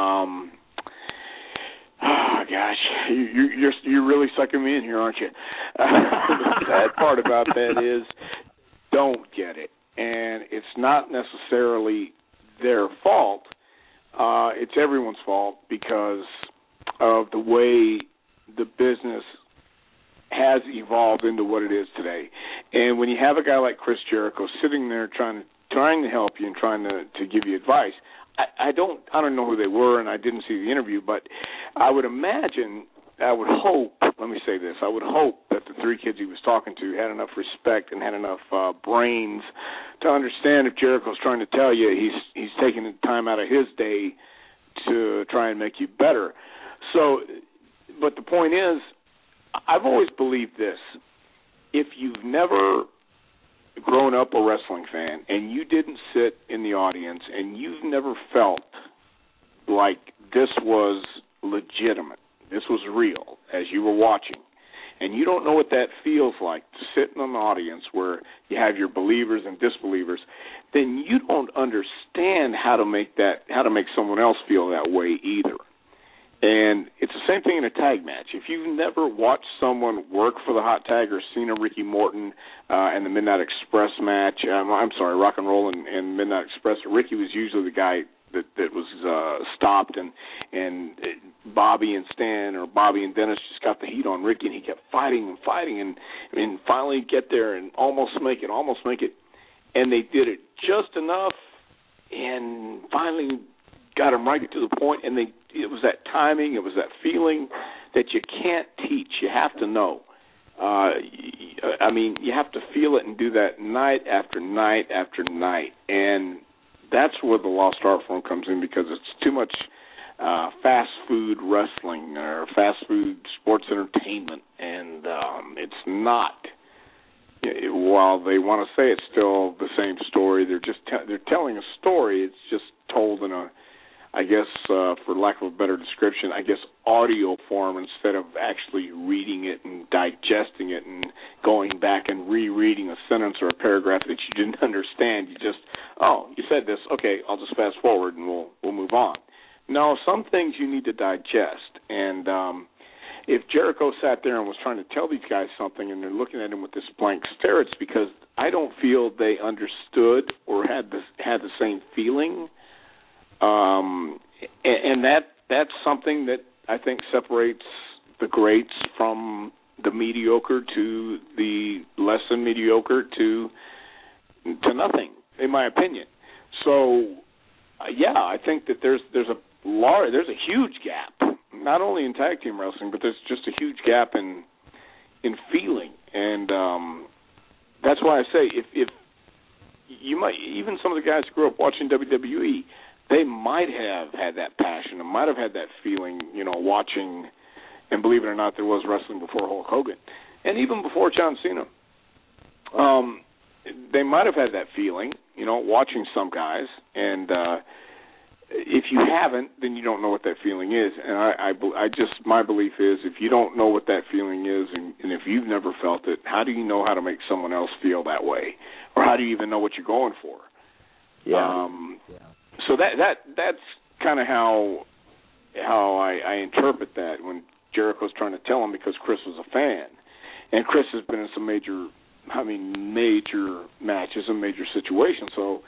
you're really sucking me in here, aren't you? The sad part about that is don't get it, and it's not necessarily their fault. It's everyone's fault because of the way the business has evolved into what it is today. And when you have a guy like Chris Jericho sitting there trying to help you and trying to give you advice, I don't know who they were, and I didn't see the interview, but I would hope that the three kids he was talking to had enough respect and had enough brains to understand if Jericho's trying to tell you he's taking the time out of his day to try and make you better. So, but the point is, I've always believed this. If you've never grown up a wrestling fan and you didn't sit in the audience and you've never felt like this was legitimate, this was real as you were watching, and you don't know what that feels like to sit in an audience where you have your believers and disbelievers, then you don't understand how to make someone else feel that way either. And it's the same thing in a tag match. If you've never watched someone work for the hot tag or seen a Ricky Morton and the Midnight Express match, Rock and Roll and Midnight Express, Ricky was usually the guy that was stopped, and Bobby and Stan, or Bobby and Dennis, just got the heat on Ricky, and he kept fighting, and finally get there and almost make it, and they did it just enough, and finally got him right to the point, and it was that timing, it was that feeling that you can't teach. You have to know. I mean, you have to feel it and do that night after night after night, and that's where the lost art form comes in, because it's too much fast food wrestling or fast food sports entertainment, and it's not. While they want to say it's still the same story, they're telling a story. It's just told in a, I guess, for lack of a better description, I guess audio form, instead of actually reading it and digesting it and going back and rereading a sentence or a paragraph that you didn't understand. You just, you said this, okay, I'll just fast forward and we'll move on. No, some things you need to digest. And if Jericho sat there and was trying to tell these guys something and they're looking at him with this blank stare, it's because I don't feel they understood or had the same feeling. And that's something that I think separates the greats from the mediocre to the less than mediocre to nothing, in my opinion. So, I think that there's a huge gap, not only in tag team wrestling, but there's just a huge gap in feeling, and that's why I say if you might, even some of the guys who grew up watching WWE, they might have had that passion and might have had that feeling, watching, and believe it or not, there was wrestling before Hulk Hogan, and even before John Cena. They might have had that feeling, watching some guys, and if you haven't, then you don't know what that feeling is. And my belief is, if you don't know what that feeling is, and if you've never felt it, how do you know how to make someone else feel that way, or how do you even know what you're going for? So that's kind of how I interpret that when Jericho's trying to tell him, because Chris was a fan, and Chris has been in some major matches and major situations. So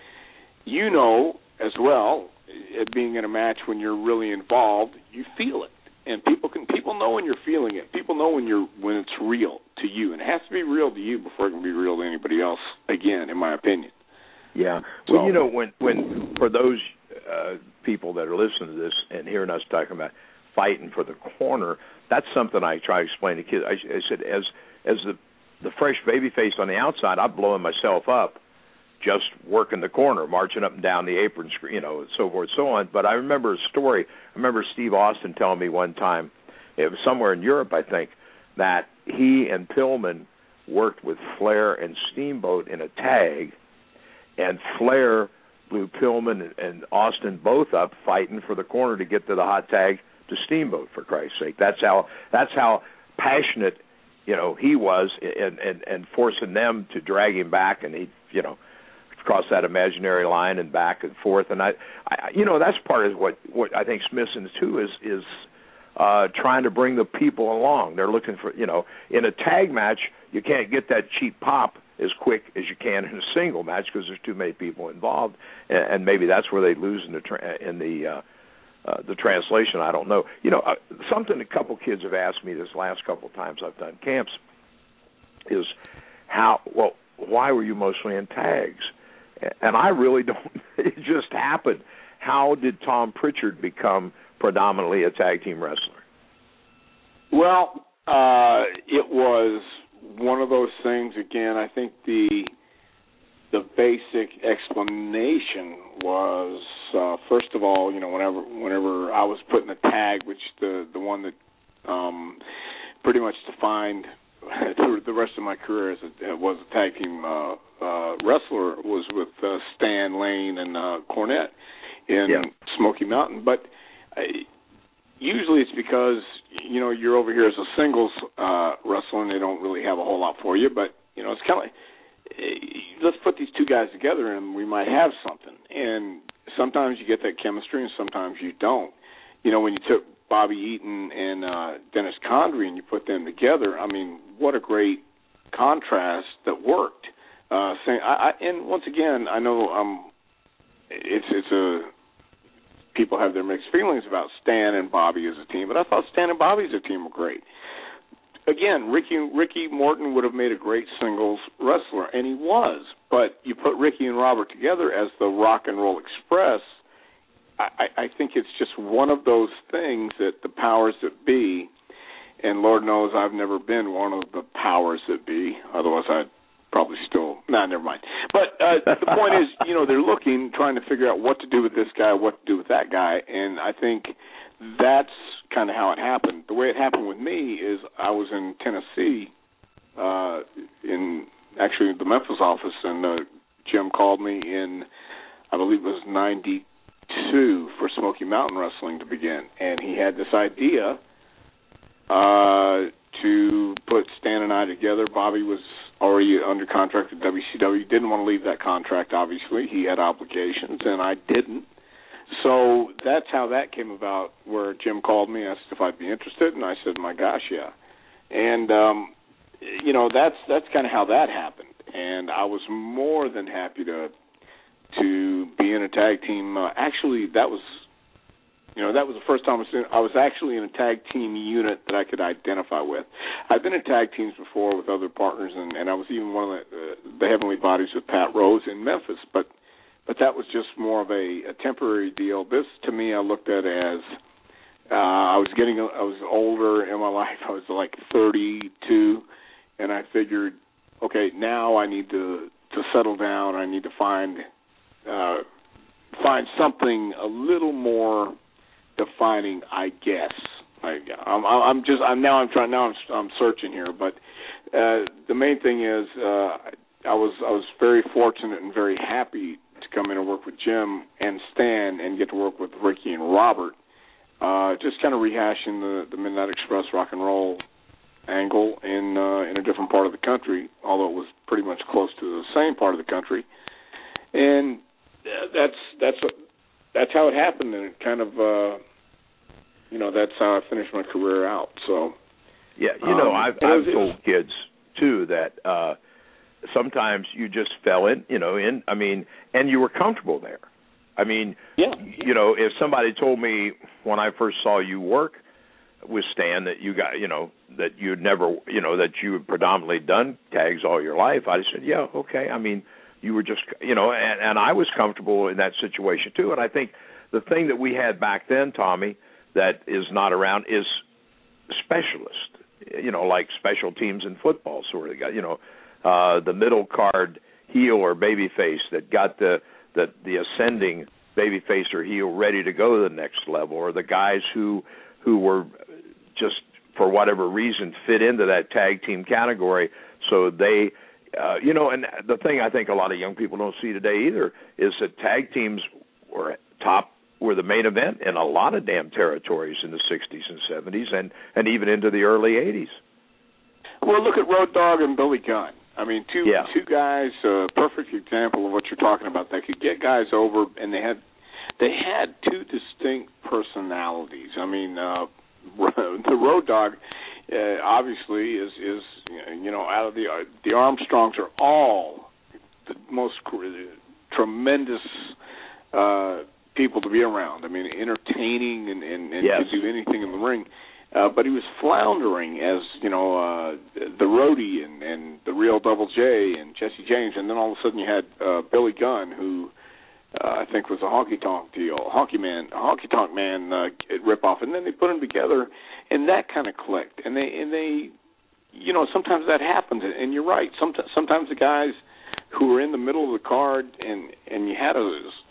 as well, being in a match, when you're really involved, you feel it, and people know when you're feeling it. People know when it's real to you, and it has to be real to you before it can be real to anybody else. Again, in my opinion. Yeah. Well, when for those people that are listening to this and hearing us talking about fighting for the corner, that's something I try to explain to kids. I said, as the fresh baby face on the outside, I'm blowing myself up just working the corner, marching up and down the apron, so forth, so on. But I remember a story. I remember Steve Austin telling me one time, it was somewhere in Europe, I think, that he and Pillman worked with Flair and Steamboat in a tag, and Flair blew Pillman and Austin both up fighting for the corner to get to the hot tag to Steamboat, for Christ's sake. That's how passionate, he was, and forcing them to drag him back, and he, cross that imaginary line and back and forth. And I that's part of what I think's missing too is trying to bring the people along. They're looking for, in a tag match, you can't get that cheap pop as quick as you can in a single match because there's too many people involved, and maybe that's where they lose in the translation. I don't know. Something a couple kids have asked me this last couple of times I've done camps is why were you mostly in tags? And I really don't. It just happened. How did Tom Pritchard become predominantly a tag team wrestler? Well, it was one of those things. Again, I think the basic explanation was first of all, whenever I was put in a tag, which the one that pretty much defined through the rest of my career as was a tag team wrestler, was with Stan Lane and Cornette in Smoky Mountain. But usually it's because you're over here as a singles wrestler and they don't really have a whole lot for you. But it's kind of like, let's put these two guys together and we might have something. And sometimes you get that chemistry and sometimes you don't. When you took Bobby Eaton and Dennis Condrey and you put them together, I mean, what a great contrast that worked. And once again, I know it's have their mixed feelings about Stan and Bobby as a team, but I thought Stan and Bobby as a team were great. Again, Ricky Morton would have made a great singles wrestler, and he was. But you put Ricky and Robert together as the Rock and Roll Express, I think it's just one of those things that the powers that be, and Lord knows I've never been one of the powers that be, otherwise I'd probably still, never mind. But the point is, they're looking, trying to figure out what to do with this guy, what to do with that guy, and I think that's kind of how it happened. The way it happened with me is I was in Tennessee, in actually the Memphis office, and Jim called me in, I believe it was 92 for Smoky Mountain Wrestling to begin, and he had this idea to put Stan and I together. Bobby was already under contract at WCW, didn't want to leave that contract, obviously. He had obligations, and I didn't. So that's how that came about, where Jim called me, asked if I'd be interested, and I said, my gosh, yeah. And, that's kind of how that happened. And I was more than happy to be in a tag team. Actually, that was the first time I was actually in a tag team unit that I could identify with. I've been in tag teams before with other partners, and I was even one of the Heavenly Bodies with Pat Rose in Memphis, but that was just more of a temporary deal. This, to me, I looked at as I was older in my life. I was like 32, and I figured, okay, now I need to settle down. I need to find something a little more defining, I guess. I'm searching here, but the main thing is I was very fortunate and very happy to come in and work with Jim and Stan and get to work with Ricky and Robert, just kind of rehashing the Midnight Express rock and roll angle in a different part of the country, although it was pretty much close to the same part of the country, and that's how it happened, and it kind of that's how I finished my career out. So yeah, I've told kids too that sometimes you just fell in, and you were comfortable there. I mean, yeah. If somebody told me when I first saw you work with Stan that you got, that you'd never, that you had predominantly done tags all your life, I said, yeah, okay. I mean, you were just, and I was comfortable in that situation too. And I think the thing that we had back then, Tommy, that is not around is specialist, like special teams in football, sort of got, the middle card heel or baby face that got the ascending baby face or heel ready to go to the next level, or the guys who were just for whatever reason fit into that tag team category. So they, and the thing I think a lot of young people don't see today either is that tag teams were the main event in a lot of damn territories in the 60s and 70s and even into the early 80s. Well, look at Road Dogg and Billy Gunn. I mean, two guys, perfect example of what you're talking about. They could get guys over, and they had two distinct personalities. I mean, the Road Dogg obviously is out of the Armstrongs are all the most tremendous people to be around. I mean, entertaining and yes. could do anything in the ring. But he was floundering as, the Roadie and the Real Double J and Jesse James, and then all of a sudden you had Billy Gunn, who I think was a honky tonk man ripoff, and then they put them together, and that kind of clicked, and they sometimes that happens, and you're right. Sometimes the guys who were in the middle of the card and you had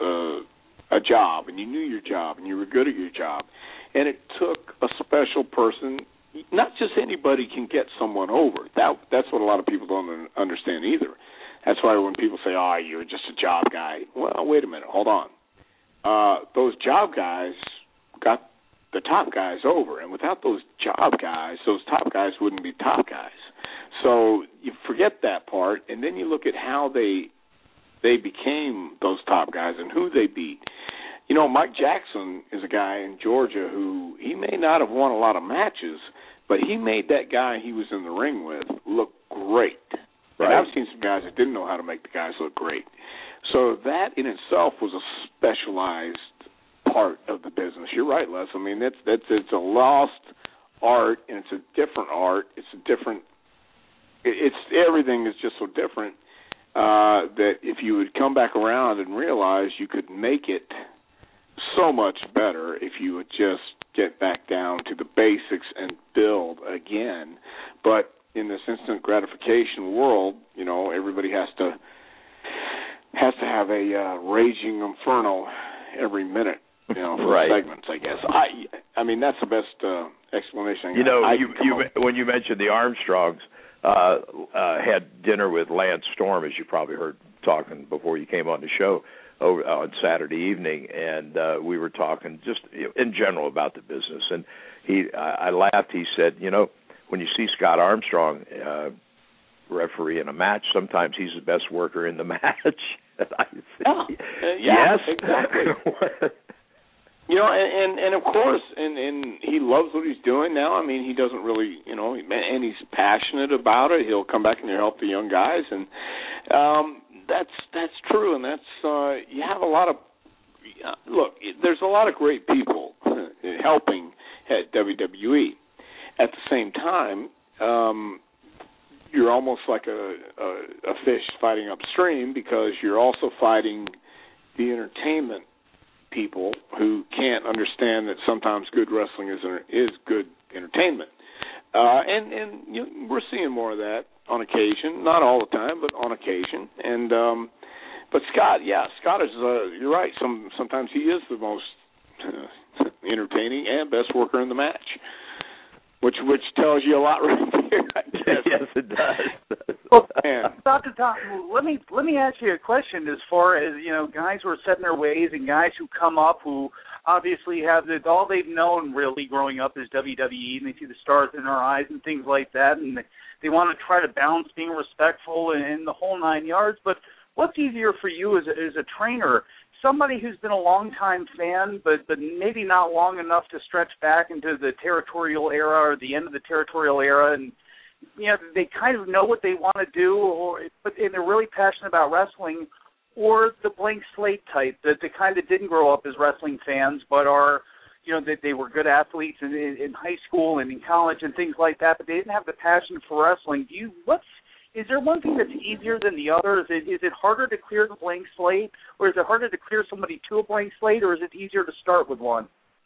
a job, and you knew your job, and you were good at your job. And it took a special person. Not just anybody can get someone over. That's what a lot of people don't understand either. That's why when people say, "Oh, you're just a job guy," well, wait a minute, hold on. Those job guys got the top guys over, and without those job guys, those top guys wouldn't be top guys. So you forget that part, and then you look at how they became those top guys and who they beat. Mike Jackson is a guy in Georgia who he may not have won a lot of matches, but he made that guy he was in the ring with look great. Right. And I've seen some guys that didn't know how to make the guys look great. So that in itself was a specialized part of the business. You're right, Les. I mean, it's a lost art, and it's a different art. It's everything is just so different that if you would come back around and realize you could make it so much better if you would just get back down to the basics and build again. But in this instant gratification world, you know, everybody has to have a raging inferno every minute, you know, for right. segments, I guess. I mean, that's the best explanation. You know, when you mentioned the Armstrongs, had dinner with Lance Storm, as you probably heard talking before you came on the show on Saturday evening, and we were talking just in general about the business. And I laughed. He said, you know, when you see Scott Armstrong referee in a match, sometimes he's the best worker in the match. Yes, exactly. You know, and of course, and he loves what he's doing now. I mean, he doesn't really, you know, and he's passionate about it. He'll come back and help the young guys, and that's true. And that's you have a lot of look. There's a lot of great people helping at WWE. At the same time, you're almost like a fish fighting upstream, because you're also fighting the entertainment people who can't understand that sometimes good wrestling is good entertainment. And you know, we're seeing more of that on occasion, not all the time, but on occasion. And but Scott is you're right. Sometimes he is the most entertaining and best worker in the match, which tells you a lot right there, I guess. Yes, it does. Well, Dr. Tom, let me ask you a question. As far as, you know, guys who are set in their ways and guys who come up who obviously have all they've known really growing up is WWE, and they see the stars in their eyes and things like that, and they want to try to balance being respectful and the whole 9 yards. But what's easier for you as a trainer? Somebody who's been a long-time fan, but maybe not long enough to stretch back into the territorial era or the end of the territorial era, and you know they kind of know what they want to do, and they're really passionate about wrestling, or the blank slate type that they kind of didn't grow up as wrestling fans, but are, you know, that they were good athletes in high school and in college and things like that, but they didn't have the passion for wrestling. Is there one thing that's easier than the other? Is it harder to clear the blank slate, or is it harder to clear somebody to a blank slate, or is it easier to start with one?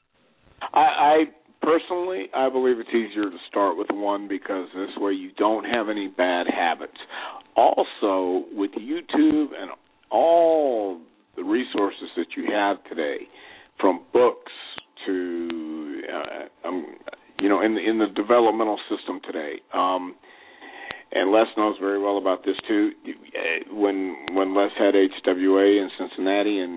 I personally, I believe it's easier to start with one, because this way you don't have any bad habits. Also, with YouTube and all the resources that you have today, from books to, you know, in the developmental system today, and Les knows very well about this too. When Les had HWA in Cincinnati and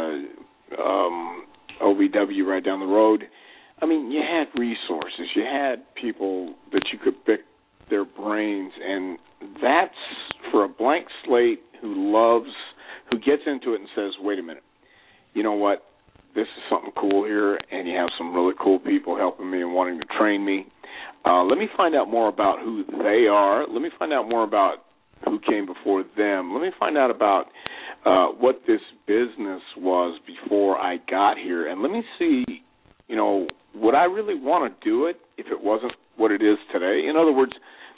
OVW right down the road, I mean, you had resources. You had people that you could pick their brains, and that's for a blank slate who gets into it and says, wait a minute, you know what, this is something cool here, and you have some really cool people helping me and wanting to train me. Let me find out more about who they are. Let me find out more about who came before them. Let me find out about what this business was before I got here, and let me see, you know, would I really want to do it if it wasn't what it is today? In other words,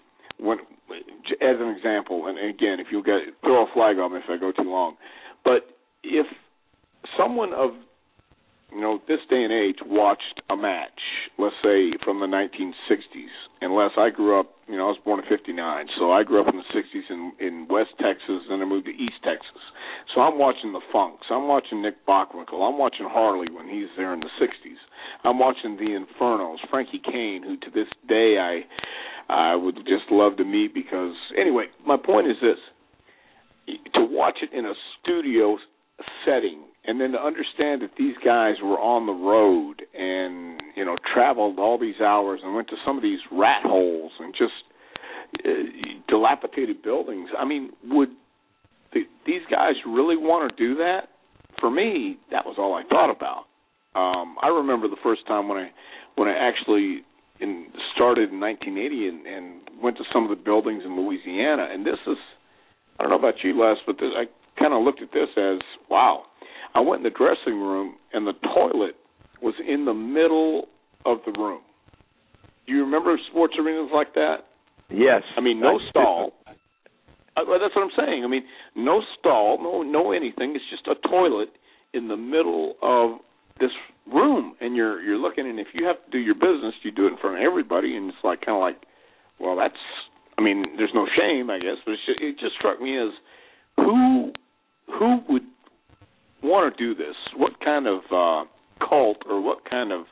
as an example, and again, if you'll throw a flag on me if I go too long, but if someone of, you know, this day and age watched a match, let's say from the 1960s, unless I grew up, you know, I was born in 59, so I grew up in the 60s in West Texas, then I moved to East Texas. So I'm watching the Funks, I'm watching Nick Bockwinkel, I'm watching Harley when he's there in the 60s. I'm watching the Infernos, Frankie Kane, who to this day I would just love to meet, because, anyway, my point is this, to watch it in a studio setting, and then to understand that these guys were on the road and, you know, traveled all these hours and went to some of these rat holes and just dilapidated buildings. I mean, would these guys really want to do that? For me, that was all I thought about. I remember the first time when I actually started in 1980 and went to some of the buildings in Louisiana, and this is, I don't know about you, Les, but I kind of looked at this as, wow. I went in the dressing room, and the toilet was in the middle of the room. Do you remember sports arenas like that? Yes. I mean, no stall. That's what I'm saying. I mean, no stall, no anything. It's just a toilet in the middle of this room, and you're looking, and if you have to do your business, you do it in front of everybody, and it's like kind of like, well, that's, I mean, there's no shame, I guess, but it just struck me as who would want to do this? What kind of cult or what kind of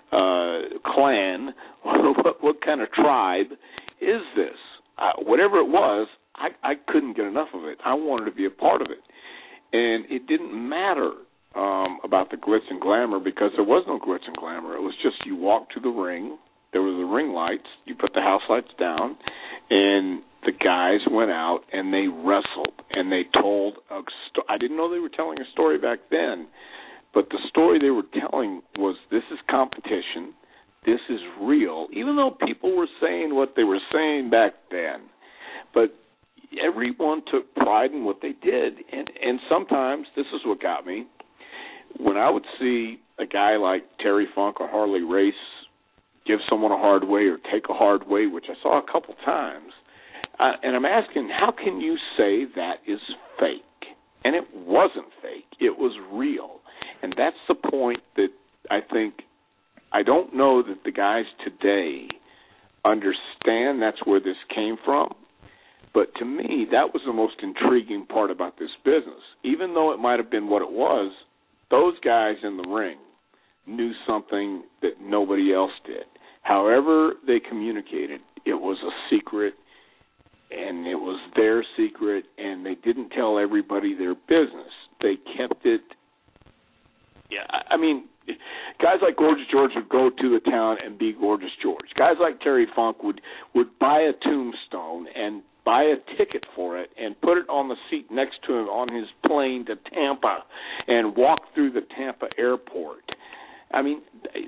clan or what kind of tribe is this? Whatever it was, I couldn't get enough of it. I wanted to be a part of it. And it didn't matter about the glitz and glamour, because there was no glitz and glamour. It was just you walked to the ring, there were the ring lights, you put the house lights down, and the guys went out and they wrestled, and they told a story. I didn't know they were telling a story back then, but the story they were telling was, this is competition, this is real, even though people were saying what they were saying back then. But everyone took pride in what they did, and sometimes, this is what got me, when I would see a guy like Terry Funk or Harley Race give someone a hard way or take a hard way, which I saw a couple times, and I'm asking, how can you say that is fake? And it wasn't fake. It was real. And that's the point that I think, I don't know that the guys today understand that's where this came from. But to me, that was the most intriguing part about this business. Even though it might have been what it was, those guys in the ring knew something that nobody else did. However they communicated, it was a secret, and it was their secret, and they didn't tell everybody their business. They kept it. Yeah, I mean, guys like Gorgeous George would go to the town and be Gorgeous George. Guys like Terry Funk would buy a tombstone and buy a ticket for it and put it on the seat next to him on his plane to Tampa and walk through the Tampa airport. I mean,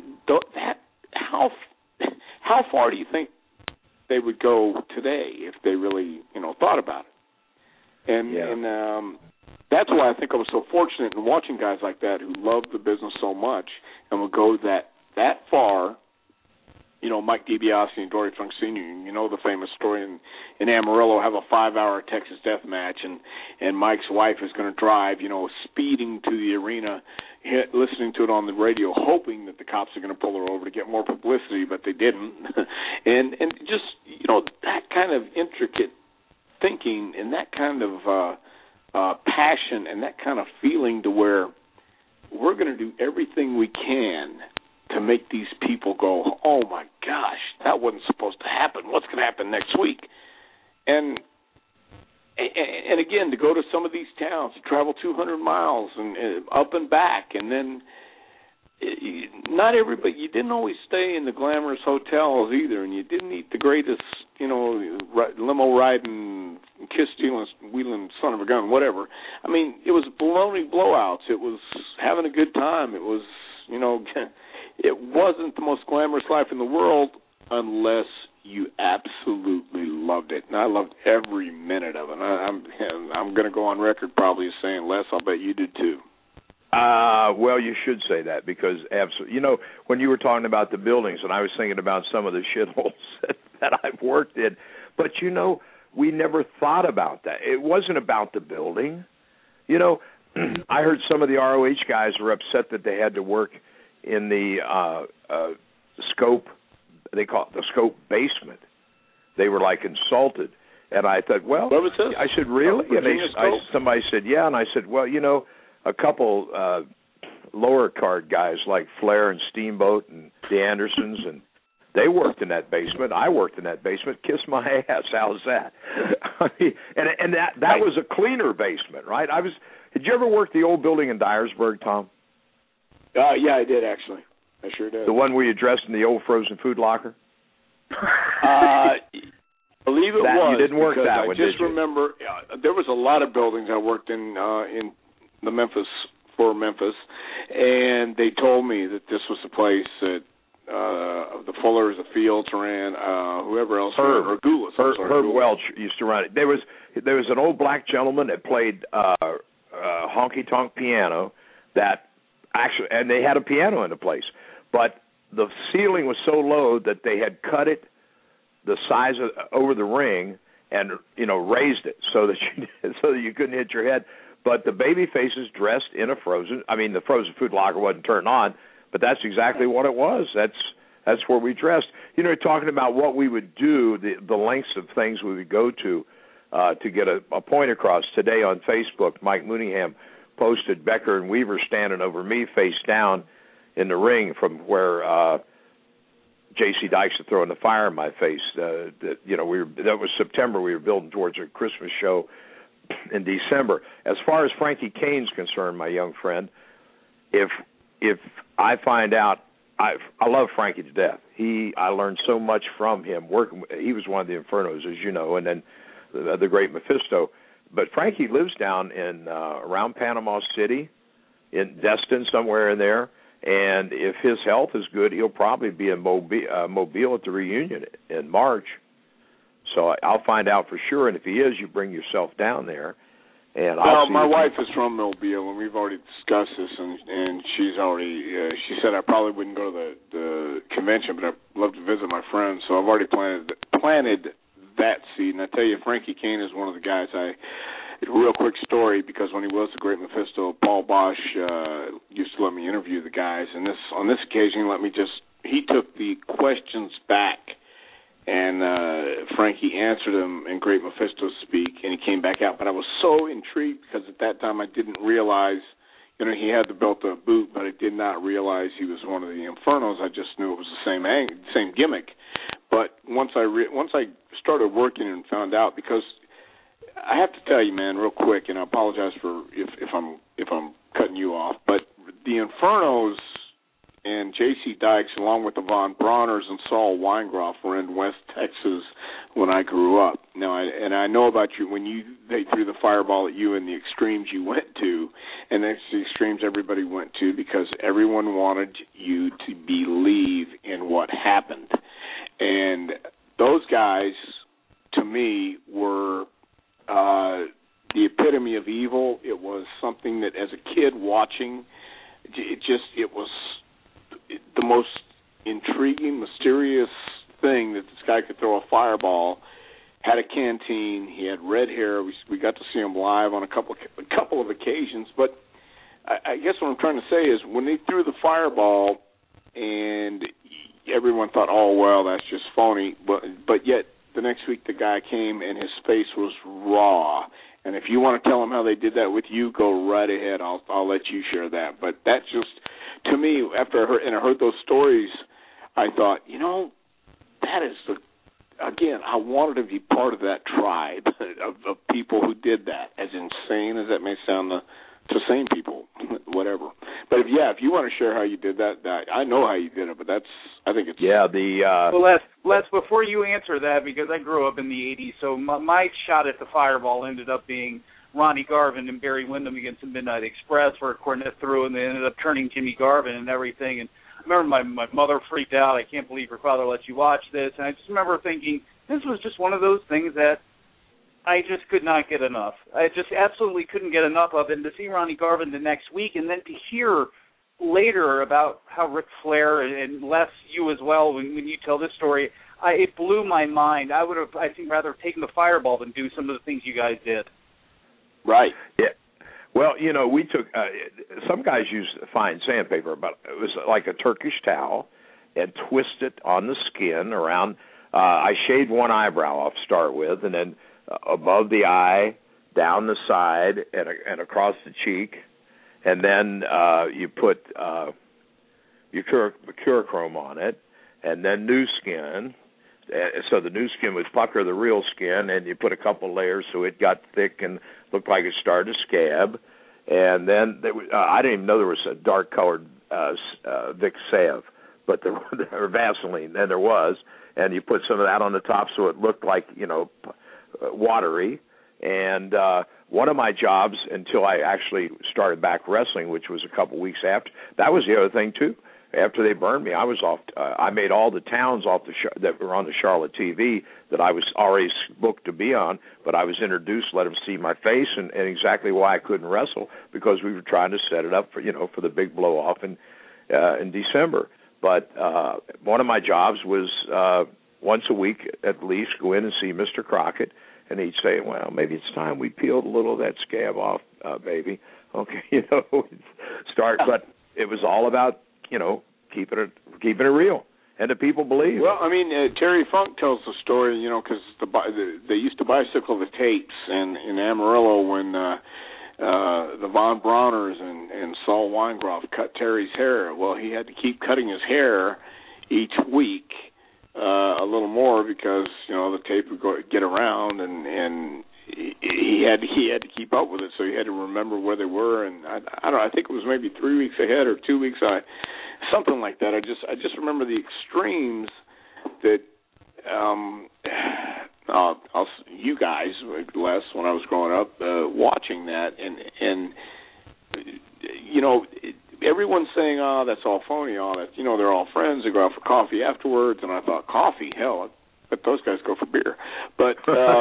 how far do you think they would go today if they really, thought about it? And that's why I think I was so fortunate in watching guys like that who loved the business so much and would go that far. Mike DiBiase and Dory Funk Sr., the famous story in Amarillo, have a 5-hour Texas death match, and Mike's wife is going to drive, speeding to the arena, listening to it on the radio, hoping that the cops are going to pull her over to get more publicity, but they didn't. and just, that kind of intricate thinking and that kind of passion and that kind of feeling to where we're going to do everything we can to make these people go, oh, my gosh, that wasn't supposed to happen. What's going to happen next week? And again, to go to some of these towns, to travel 200 miles and up and back, and then not everybody, you didn't always stay in the glamorous hotels either, and you didn't eat the greatest, limo riding, kiss-stealing, wheeling son of a gun, whatever. I mean, it was baloney blowouts. It was having a good time. It was, it wasn't the most glamorous life in the world unless you absolutely loved it. And I loved every minute of it. I'm going to go on record probably as saying, Les, I'll bet you did too. Well, you should say that because absolutely. When you were talking about the buildings, and I was thinking about some of the shitholes that I've worked in, but we never thought about that. It wasn't about the building. I heard some of the ROH guys were upset that they had to work in the Scope, they call it the Scope basement. They were like insulted. And I thought, well, what was this? I said, really? And somebody said, yeah. And I said, well, a couple lower card guys like Flair and Steamboat and the Andersons, and they worked in that basement. I worked in that basement. Kiss my ass. How's that? I mean, and that was a cleaner basement, right? Did you ever work the old building in Dyersburg, Tom? Yeah, I did, actually. I sure did. The one where you dressed in the old frozen food locker? Believe it was. You didn't work that one, did you? I just remember there was a lot of buildings I worked in the Memphis, and they told me that this was the place that the Fullers, the Fields ran, whoever else. Herb Goulas. Welch used to run it. There was an old black gentleman that played honky-tonk piano that actually, and they had a piano in the place, but the ceiling was so low that they had cut it the size of over the ring and raised it so that you couldn't hit your head. But the baby faces dressed in the frozen food locker wasn't turned on, but that's exactly what it was. That's where we dressed. Talking about what we would do, the lengths of things we would go to get a point across. Today on Facebook, Mike Mooneyham posted Becker and Weaver standing over me face down in the ring from where J.C. Dykes had thrown the fire in my face. That was September. We were building towards a Christmas show in December. As far as Frankie Kane's concerned, my young friend, if I find out, I love Frankie to death. I learned so much from him. He was one of the Infernos, as you know, and then the great Mephisto. But Frankie lives down in around Panama City, in Destin, somewhere in there. And if his health is good, he'll probably be in Mobile at the reunion in March. So I'll find out for sure. And if he is, you bring yourself down there. And my wife is from Mobile, and we've already discussed this. And she's already she said I probably wouldn't go to the convention, but I'd love to visit my friends. So I've already planted that seed. And I tell you, Frankie Kane is one of the guys real quick story, because when he was the great Mephisto, Paul Bosch used to let me interview the guys, and on this occasion he took the questions back, and Frankie answered them in great Mephisto speak, and he came back out. But I was so intrigued because at that time I didn't realize, he had the belt of boot, but I did not realize he was one of the Infernos. I just knew it was the same gimmick. But once I started working and found out, because I have to tell you, man, real quick, and I apologize for if I'm cutting you off, but the Infernos and J.C. Dykes, along with the Von Brauners and Saul Weingroff, were in West Texas when I grew up. Now, I know about you when they threw the fireball at you and the extremes you went to, and that's the extremes everybody went to, because everyone wanted you to believe in what happened. And those guys, to me, were the epitome of evil. It was something that, as a kid watching, it was the most intriguing, mysterious thing that this guy could throw a fireball, had a canteen, he had red hair. We got to see him live on a couple of occasions. But I guess what I'm trying to say is, when they threw the fireball and everyone thought, oh, well, that's just phony, but yet the next week the guy came and his face was raw. And if you want to tell them how they did that with you, go right ahead. I'll let you share that. But that's just, to me, after I heard those stories, I thought, that is again, I wanted to be part of that tribe of people who did that. As insane as that may sound to sane people, whatever. But if you want to share how you did that, I know how you did it, but I think it's... Yeah, Well, Les, before you answer that, because I grew up in the 80s, so my shot at the fireball ended up being Ronnie Garvin and Barry Windham against the Midnight Express, where Cornette threw, and they ended up turning Jimmy Garvin and everything. And I remember my mother freaked out. I can't believe her father let you watch this. And I just remember thinking, this was just one of those things that I just could not get enough. I just absolutely couldn't get enough of it. And to see Ronnie Garvin the next week, and then to hear later about how Ric Flair, and Les, you as well, when you tell this story, it blew my mind. I would have, I think, rather taken the fireball than do some of the things you guys did. Right. Yeah. Well, we took, some guys used fine sandpaper, but it was like a Turkish towel, and twist it on the skin around. I shaved one eyebrow off to start with, and then above the eye, down the side, and across the cheek. And then you put your Mercurochrome on it, and then new skin. So the new skin would pucker the real skin, and you put a couple layers so it got thick and looked like it started to scab. And then I didn't even know there was a dark-colored Vicks Salve, but there was Vaseline, and there was. And you put some of that on the top so it looked like, watery. And one of my jobs, until I actually started back wrestling, which was a couple weeks after, that was the other thing, too. after they burned me, I was off. I made all the towns off that were on the Charlotte TV that I was already booked to be on, but I was introduced, let them see my face, and exactly why I couldn't wrestle, because we were trying to set it up for for the big blow off in December. But one of my jobs was once a week at least go in and see Mr. Crockett, and he'd say, "Well, maybe it's time we peeled a little of that scab off, baby." Okay, start. But it was all about keeping it real, and the people believe. Well, I mean, Terry Funk tells the story, because they used to bicycle the tapes in Amarillo when the Von Brauners and Saul Weingroff cut Terry's hair. Well, he had to keep cutting his hair each week a little more because the tape would get around, and he had to keep up with it, so he had to remember where they were. And I don't know, I think it was maybe 3 weeks ahead or 2 weeks, something like that. I just remember the extremes that you guys, Les, when I was growing up, watching that, and everyone's saying, "Oh, that's all phony." Oh, that they're all friends. They go out for coffee afterwards, and I thought, coffee, hell, but those guys go for beer. But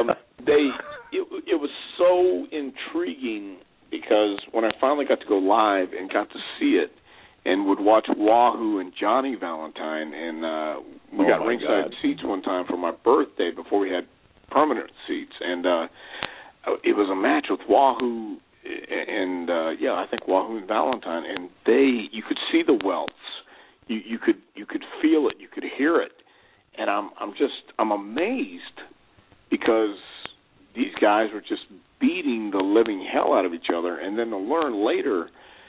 it was so intriguing because when I finally got to go live and got to see it, and would watch Wahoo and Johnny Valentine, and we got ringside seats one time for my birthday before we had permanent seats, and it was a match with Wahoo and I think Wahoo and Valentine, and you could see the welts, you could feel it, you could hear it, and I'm amazed because these guys were just beating the living hell out of each other, and then to learn later.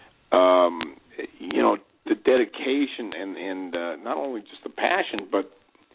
The dedication and not only just the passion, but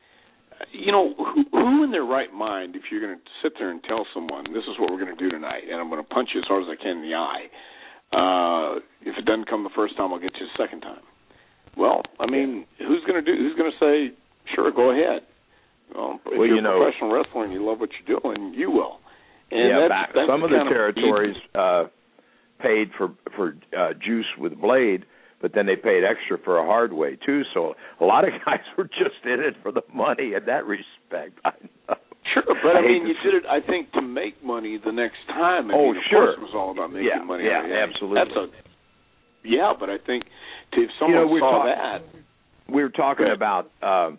who in their right mind, if you're going to sit there and tell someone this is what we're going to do tonight, and I'm going to punch you as hard as I can in the eye. If it doesn't come the first time, I'll get you the second time. Well, I mean, who's going to say, sure, go ahead? If you're a professional wrestler and you love what you're doing, you will. And that's some of the territories paid for juice with Blade, but then they paid extra for a hard way too. So a lot of guys were just in it for the money in that respect. I know. Sure, but I mean, you did it, I think, to make money the next time. Of course it was all about making money. Yeah, absolutely. But I think if someone saw that, we were talking about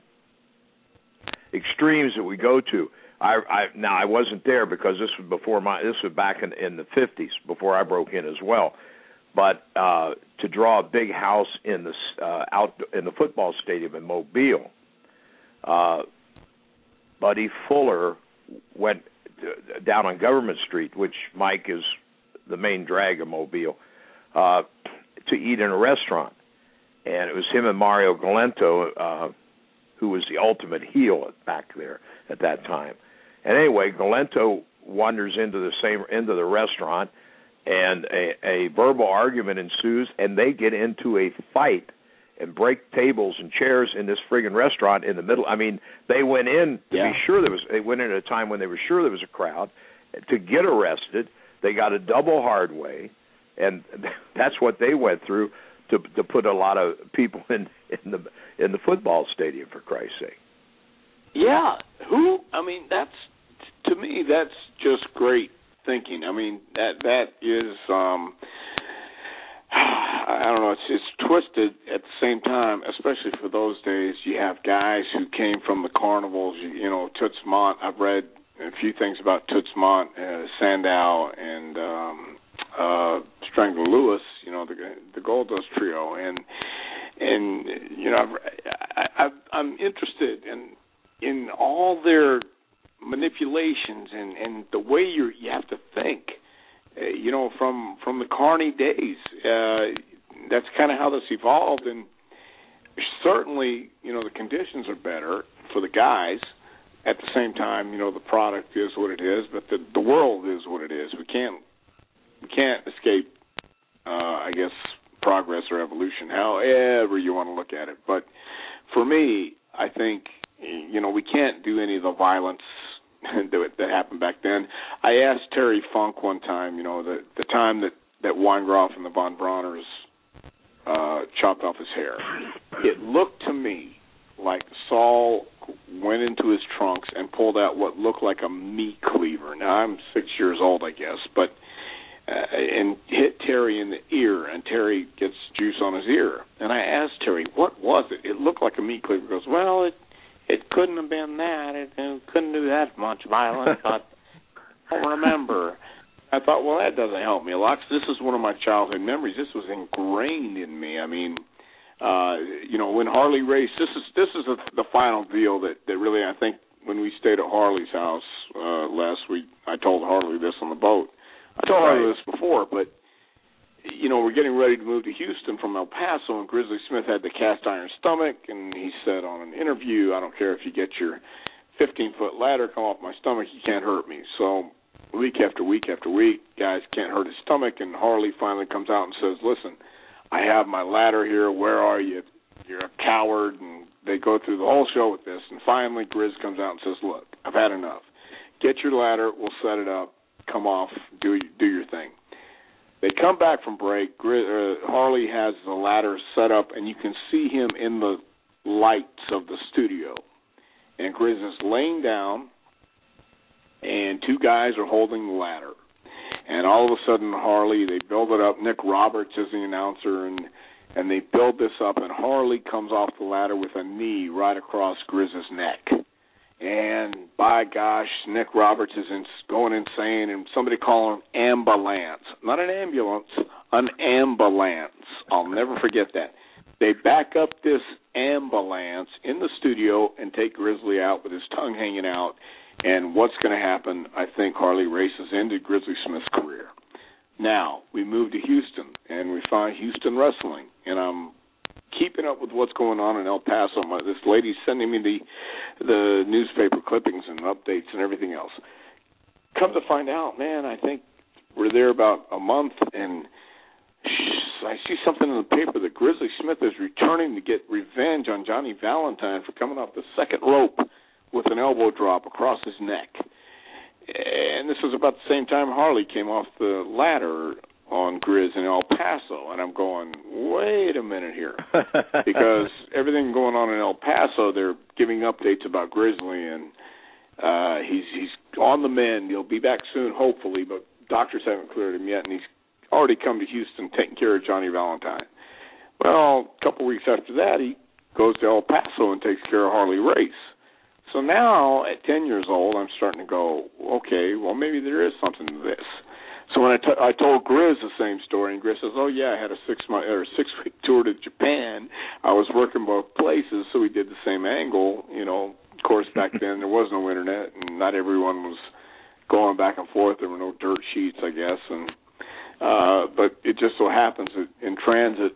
extremes that we go to. Now I wasn't there because this was back in the 50s before I broke in as well. But to draw a big house in the football stadium in Mobile, Buddy Fuller went down on Government Street, which Mike is the main drag of Mobile, to eat in a restaurant, and it was him and Mario Galento, who was the ultimate heel back there at that time. And anyway, Galento wanders into the restaurant, and a verbal argument ensues, and they get into a fight and break tables and chairs in this friggin' restaurant in the middle. I mean, they went in to be sure they went in at a time when they were sure there was a crowd to get arrested. They got a double hard way, and that's what they went through to put a lot of people in the football stadium, for Christ's sake. Yeah, to me, that's just great thinking. I mean, that is, I don't know, it's twisted at the same time, especially for those days. You have guys who came from the carnivals, Toots Mondt. I've read a few things about Toots Mondt, Sandow, and Strangler Lewis, the Goldust Trio, and I'm interested in all their manipulations and the way you have to think, from the Carney days. That's kind of how this evolved, and certainly, the conditions are better for the guys. At the same time, the product is what it is, but the world is what it is. We can't escape, I guess, progress or evolution, however you want to look at it. But for me, I think, we can't do any of the violence that happened back then. I asked Terry Funk one time, the time that Weingroff and the Von Brauners chopped off his hair. it looked to me like Saul went into his trunks and pulled out what looked like a meat cleaver. Now, I'm 6 years old, I guess, but and hit Terry in the ear, and Terry gets juice on his ear. And I asked Terry, what was it? It looked like a meat cleaver. He goes, well, it couldn't have been that. It couldn't do that much violence, but I don't remember. I thought, well, that doesn't help me a lot, 'cause this is one of my childhood memories. This was ingrained in me. I mean, when Harley raced, this is the final deal that really, I think, when we stayed at Harley's house last week, I told Harley this on the boat. I told Harley this before, but, we're getting ready to move to Houston from El Paso, and Grizzly Smith had the cast iron stomach, and he said on an interview, I don't care if you get your 15-foot ladder come off my stomach, you can't hurt me. So week after week after week, guys can't hurt his stomach, and Harley finally comes out and says, listen, I have my ladder here, where are you? You're a coward, and they go through the whole show with this, and finally Grizz comes out and says, look, I've had enough. Get your ladder, we'll set it up, come off, do your thing. They come back from break. Harley has the ladder set up, and you can see him in the lights of the studio. And Grizz is laying down, and two guys are holding the ladder. And all of a sudden, Harley, they build it up. Nick Roberts is the announcer, and they build this up, and Harley comes off the ladder with a knee right across Grizz's neck. And by gosh, Nick Roberts is going insane, and somebody call him ambulance. Not an ambulance, an ambulance. I'll never forget that. They back up this ambulance in the studio and take Grizzly out with his tongue hanging out. And what's going to happen, I think Harley races into Grizzly Smith's career. Now, we move to Houston, and we find Houston Wrestling, and I'm keeping up with what's going on in El Paso. This lady's sending me the newspaper clippings and updates and everything else. Come to find out, man, I think we're there about a month, and I see something in the paper that Grizzly Smith is returning to get revenge on Johnny Valentine for coming off the second rope with an elbow drop across his neck. And this was about the same time Harley came off the ladder on Grizz in El Paso, and I'm going, wait a minute here, because everything going on in El Paso, they're giving updates about Grizzly, and he's on the mend. He'll be back soon, hopefully, but doctors haven't cleared him yet, and he's already come to Houston taking care of Johnny Valentine. Well, a couple weeks after that, he goes to El Paso and takes care of Harley Race. So now, at 10 years old, I'm starting to go, okay, well, maybe there is something to this. So when I told Grizz the same story, and Grizz says, oh, yeah, I had a 6-week tour to Japan. I was working both places, so we did the same angle. Of course, back then there was no Internet, and not everyone was going back and forth. There were no dirt sheets, I guess. But it just so happens that in transit,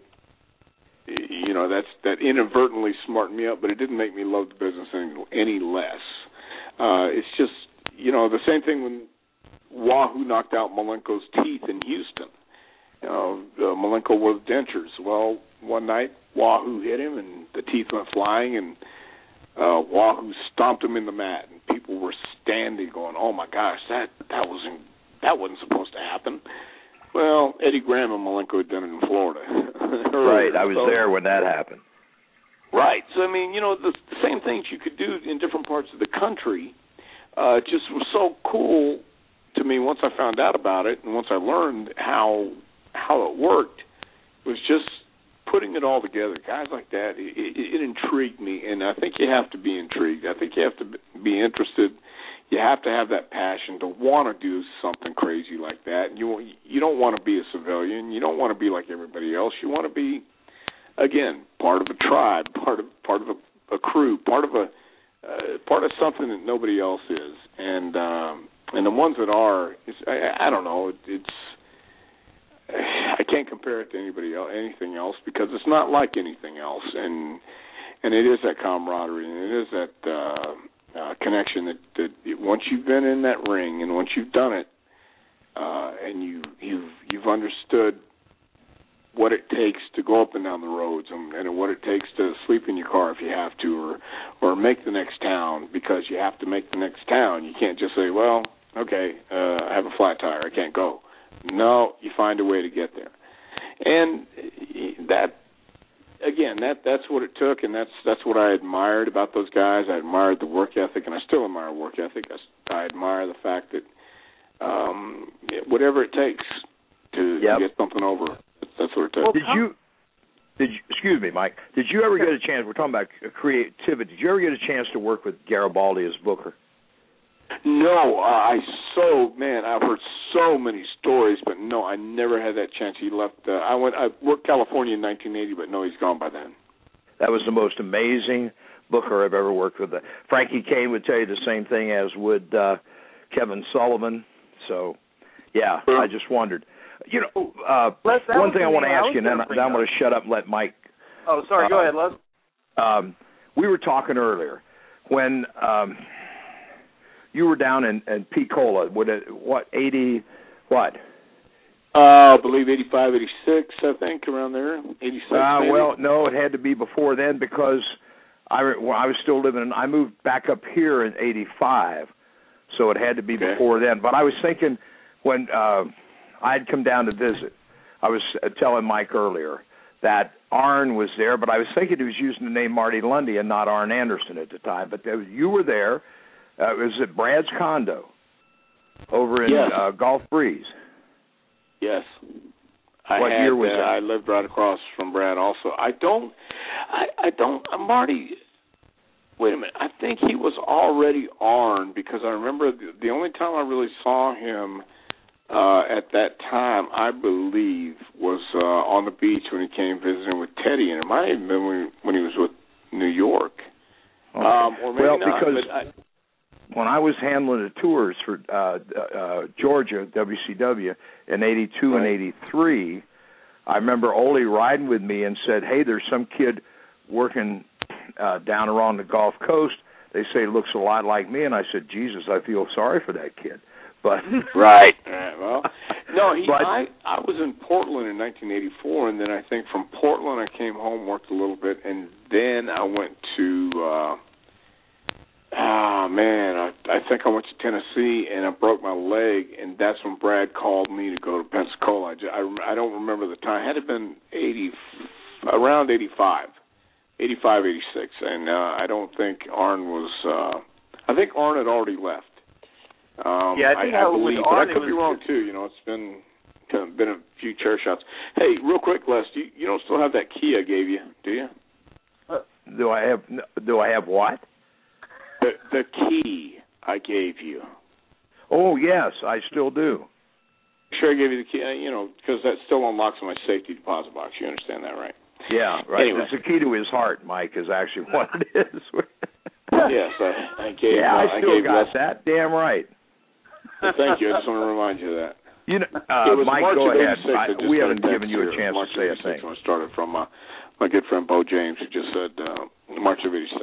that inadvertently smartened me up, but it didn't make me love the business any less. It's just, the same thing when Wahoo knocked out Malenko's teeth in Houston. Malenko wore dentures. Well, one night Wahoo hit him, and the teeth went flying, and Wahoo stomped him in the mat, and people were standing, going, "Oh my gosh, that wasn't supposed to happen." Well, Eddie Graham and Malenko had done it in Florida. Right, I was there when that happened. Right. So the same things you could do in different parts of the country just was so cool to me once I found out about it, and once I learned how it worked, was just putting it all together. Guys like that, it intrigued me, and I think you have to be intrigued. I think you have to be interested. You have to have that passion to want to do something crazy like that. You don't want to be a civilian. You don't want to be like everybody else. You want to be, again, part of a tribe, part of a crew, part of something that nobody else is. And the ones that are, I don't know. I can't compare it to anything else, because it's not like anything else. And it is that camaraderie, and it is that connection that once you've been in that ring and once you've done it, and you've understood what it takes to go up and down the roads, and what it takes to sleep in your car if you have to, or make the next town, because you have to make the next town. You can't just say, well, okay, I have a flat tire, I can't go. No, you find a way to get there. And that, again, that's what it took, and that's what I admired about those guys. I admired the work ethic, and I still admire work ethic. I admire the fact that whatever it takes to get something over, that's what it took. Did you? Excuse me, Mike. Did you ever get a chance? We're talking about creativity. Did you ever get a chance to work with Garibaldi as Booker? No, I've heard so many stories, but no, I never had that chance. He left. I worked California in 1980, but no, he's gone by then. That was the most amazing Booker I've ever worked with. Frankie Kane would tell you the same thing, as would Kevin Sullivan. So, yeah, I just wondered. You know, Les, one thing I want to ask you, and then I'm going to shut up and let Mike. Oh, sorry. Go ahead, Les. We were talking earlier when you were down in Picola. What, 80, what? I believe 85, 86, I think, around there. 86, maybe. Well, no, it had to be before then because I was still living I moved back up here in 85, so it had to be before then. But I was thinking when I'd come down to visit, I was telling Mike earlier that Arn was there, but I was thinking he was using the name Marty Lundy and not Arn Anderson at the time. But you were there. It was at Brad's condo over in Gulf Breeze. Yes. What year was that? I lived right across from Brad also. I don't, Marty, wait a minute. I think he was already Arn because I remember the only time I really saw him at that time, I believe, was on the beach when he came visiting with Teddy, and it might have been when he was with New York. Okay. Or maybe not, because when I was handling the tours for Georgia, WCW, in 82 and 83, I remember Ole riding with me and said, hey, there's some kid working down around the Gulf Coast. They say he looks a lot like me. And I said, Jesus, I feel sorry for that kid. But right. Well, no, I was in Portland in 1984, and then I think from Portland I came home, worked a little bit, and then I went to I think I went to Tennessee, and I broke my leg, and that's when Brad called me to go to Pensacola. I don't remember the time. It had been around 85, 86, and I don't think Arn was. I think Arn had already left. I think I believe, but I could be wrong too. You know, it's been a few chair shots. Hey, real quick, Les, you don't still have that key I gave you, do you? Do I have what? The key I gave you. Oh yes, I still do. Sure, I gave you the key. Because that still unlocks my safety deposit box. You understand that, right? Yeah, right. Anyway. It's the key to his heart, Mike, is actually what it is. Yes, I gave. Yeah, I still got Les. that. Damn right. Thank you. I just want to remind you of that. You know, Mike, go ahead. We haven't given you a chance to say a thing. I started from my good friend Bo James, who just said March of 86.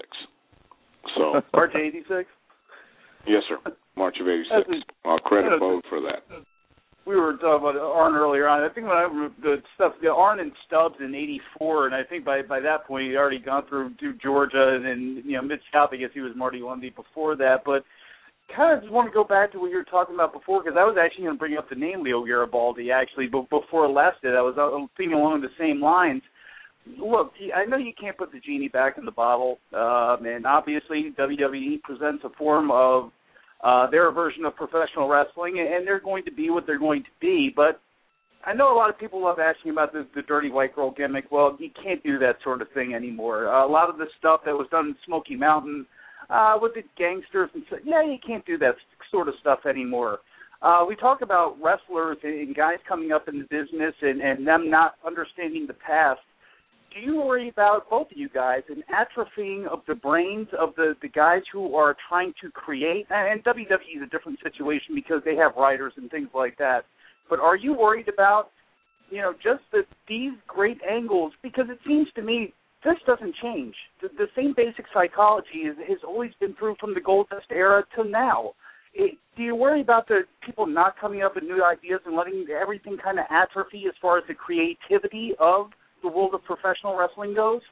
So March 86? Yes, sir. March of 86. I'll credit Bo for that. We were talking about Arn earlier on. I think when the stuff, Arn and Stubbs in '84, and I think by that point he'd already gone through Georgia and then Mid-South. I guess he was Marty Lundy before that. But kind of just want to go back to what you were talking about before, because I was actually going to bring up the name Leo Garibaldi actually, but before Les did, I was thinking along the same lines. Look, I know you can't put the genie back in the bottle, and obviously WWE presents a form of their version of professional wrestling, and they're going to be what they're going to be. But I know a lot of people love asking about the dirty white girl gimmick. Well, you can't do that sort of thing anymore. A lot of the stuff that was done in Smoky Mountain with the gangsters and stuff, you can't do that sort of stuff anymore. We talk about wrestlers and guys coming up in the business and them not understanding the past. Do you worry about, both of you guys, an atrophying of the brains of the guys who are trying to create? And WWE is a different situation because they have writers and things like that. But are you worried about, just these great angles? Because it seems to me this doesn't change. The same basic psychology has always been through from the Goldust era to now. Do you worry about the people not coming up with new ideas and letting everything kind of atrophy as far as the creativity of the world of professional wrestling goes?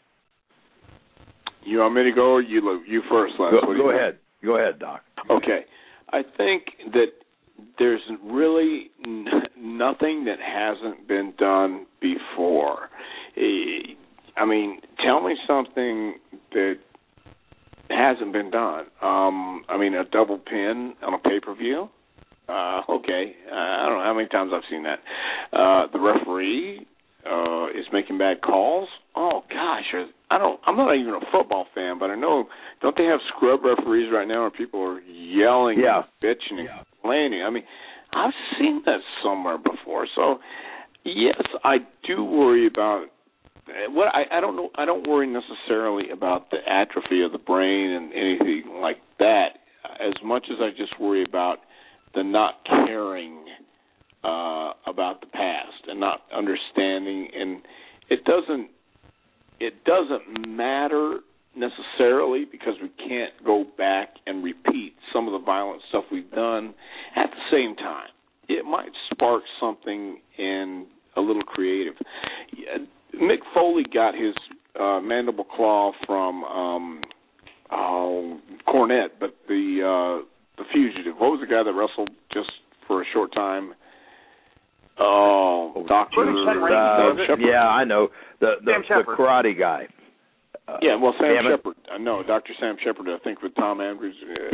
You want me to go, or you first, Les? Go ahead. Go ahead, Doc. Okay. I think that there's really nothing that hasn't been done before. I mean, tell me something that hasn't been done. I mean, a double pin on a pay-per-view? Okay. I don't know how many times I've seen that. The referee is making bad calls. Oh, gosh. I'm not even a football fan, but I know, don't they have scrub referees right now where people are yelling and bitching and complaining? I mean, I've seen that somewhere before. So, yes, I do worry about I don't know. I don't worry necessarily about the atrophy of the brain and anything like that, as much as I just worry about the not caring about the past and not understanding. And it doesn't matter necessarily, because we can't go back and repeat some of the violent stuff we've done. At the same time, it might spark something in a little creative. Mick Foley got his mandible claw from Cornette, but the fugitive. What was the guy that wrestled just for a short time? Dr. Shepard. Yeah, I know. The karate guy. Sam Shepard. No, Dr. Sam Shepard, I think, with Tom Andrews.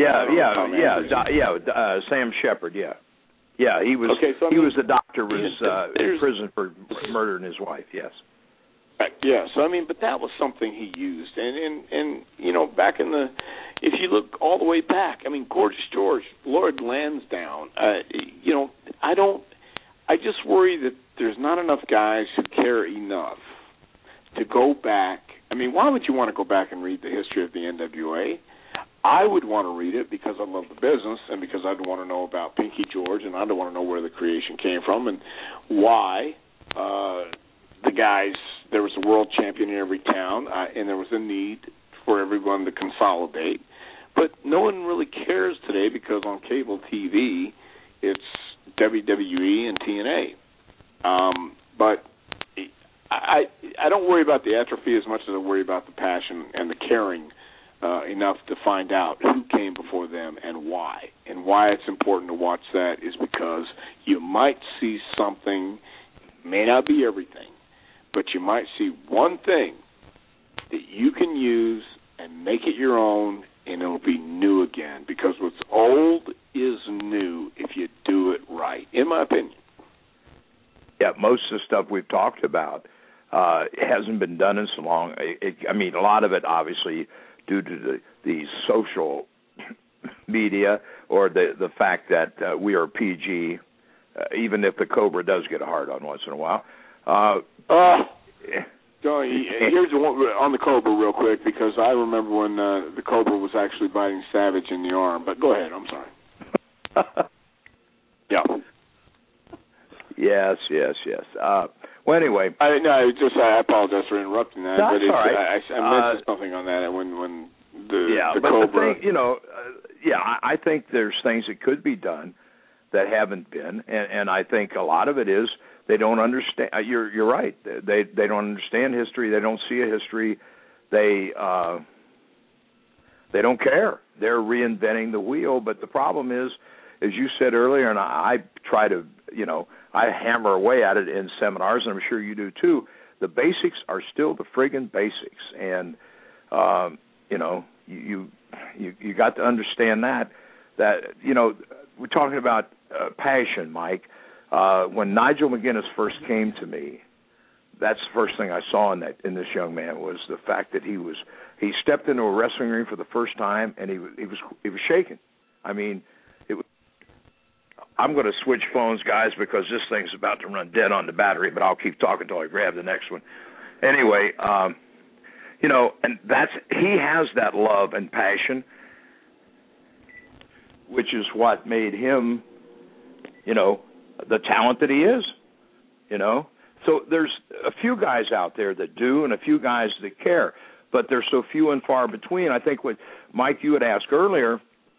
Sam Shepard, Yeah, he was. Okay, so, he was the doctor. Was in prison for murdering his wife. Yes. Yeah. So I mean, but that was something he used, and you know, back in the, if you look all the way back, I mean, Gorgeous George, Lord Lansdowne. You know, I just worry that there's not enough guys who care enough to go back. I mean, why would you want to go back and read the history of the NWA? I would want to read it because I love the business and because I'd want to know about Pinky George, and I'd want to know where the creation came from and why the guys, there was a world champion in every town, and there was a need for everyone to consolidate. But no one really cares today because on cable TV, it's WWE and TNA. But I don't worry about the atrophy as much as I worry about the passion and the caring enough to find out who came before them and why. And why it's important to watch that is because you might see something, may not be everything, but you might see one thing that you can use and make it your own, and it'll be new again. Because what's old is new if you do it right, in my opinion. Yeah, most of the stuff we've talked about hasn't been done in so long. I mean, a lot of it, obviously, due to the social media or the fact that we are PG, even if the Cobra does get a hard-on once in a while. Here's one on the Cobra real quick, because I remember when the Cobra was actually biting Savage in the arm. But go ahead, I'm sorry. Yeah. Yes. Well, anyway. I apologize for interrupting that. That's but all right. I mentioned something on that when the but Cobra. The thing, I think there's things that could be done that haven't been, and I think a lot of it is they don't understand. You're right. They don't understand history. They don't see a history. They don't care. They're reinventing the wheel. But the problem is, as you said earlier, and I try to, I hammer away at it in seminars, and I'm sure you do too. The basics are still the friggin' basics, and you got to understand that we're talking about passion, Mike. When Nigel McGuinness first came to me, that's the first thing I saw in this young man was the fact that he stepped into a wrestling ring for the first time, and he was shaking. I mean, I'm going to switch phones, guys, because this thing's about to run dead on the battery, but I'll keep talking until I grab the next one. Anyway, and he has that love and passion, which is what made him, the talent that he is, So there's a few guys out there that do and a few guys that care, but they're so few and far between. I think what, Mike, you had asked earlier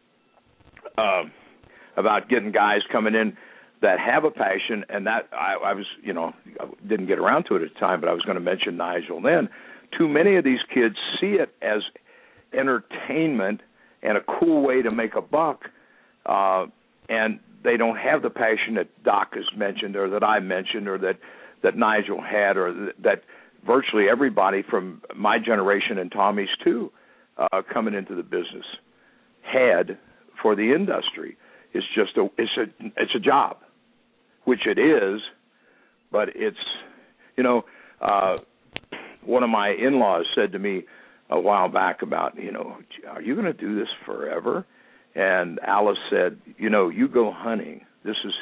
about getting guys coming in that have a passion, and that I was, didn't get around to it at the time, but I was going to mention Nigel then. Too many of these kids see it as entertainment and a cool way to make a buck, and they don't have the passion that Doc has mentioned or that I mentioned or that Nigel had or that virtually everybody from my generation and Tommy's too, coming into the business, had for the industry is just it's a job, which it is, but it's, you know, one of my in-laws said to me a while back about, you know, are you going to do this forever? And Alice said, you know, you go hunting. This is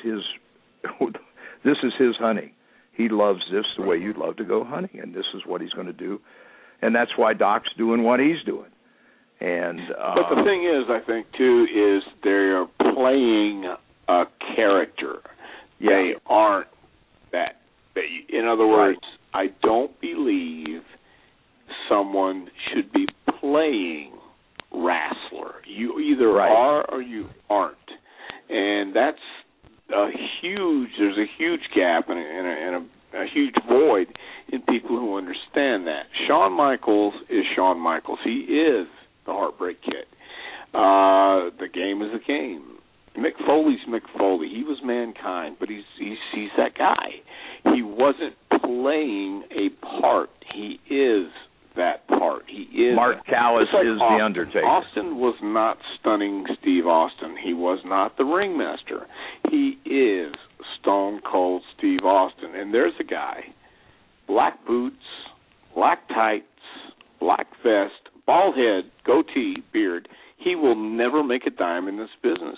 his hunting. He loves this the way you'd love to go hunting, and this is what he's going to do. And that's why Doc's doing what he's doing. And but the thing is, I think, too, is they're playing a character. Yeah. They aren't that. In other words, I don't believe someone should be playing wrestler. You either are or you aren't. And that's there's a huge gap and a huge void in people who understand that. Shawn Michaels is Shawn Michaels. He is the Heartbreak Kid. The game is a game. Mick Foley's Mick Foley. He was Mankind, but he's that guy. He wasn't playing a part. He is that part. He is. Mark Callis like is Austin. The Undertaker. Austin was not stunning Steve Austin. He was not the ringmaster. He is Stone Cold Steve Austin. And there's a guy, black boots, black tights, black vest, bald head, goatee, beard. He will never make a dime in this business.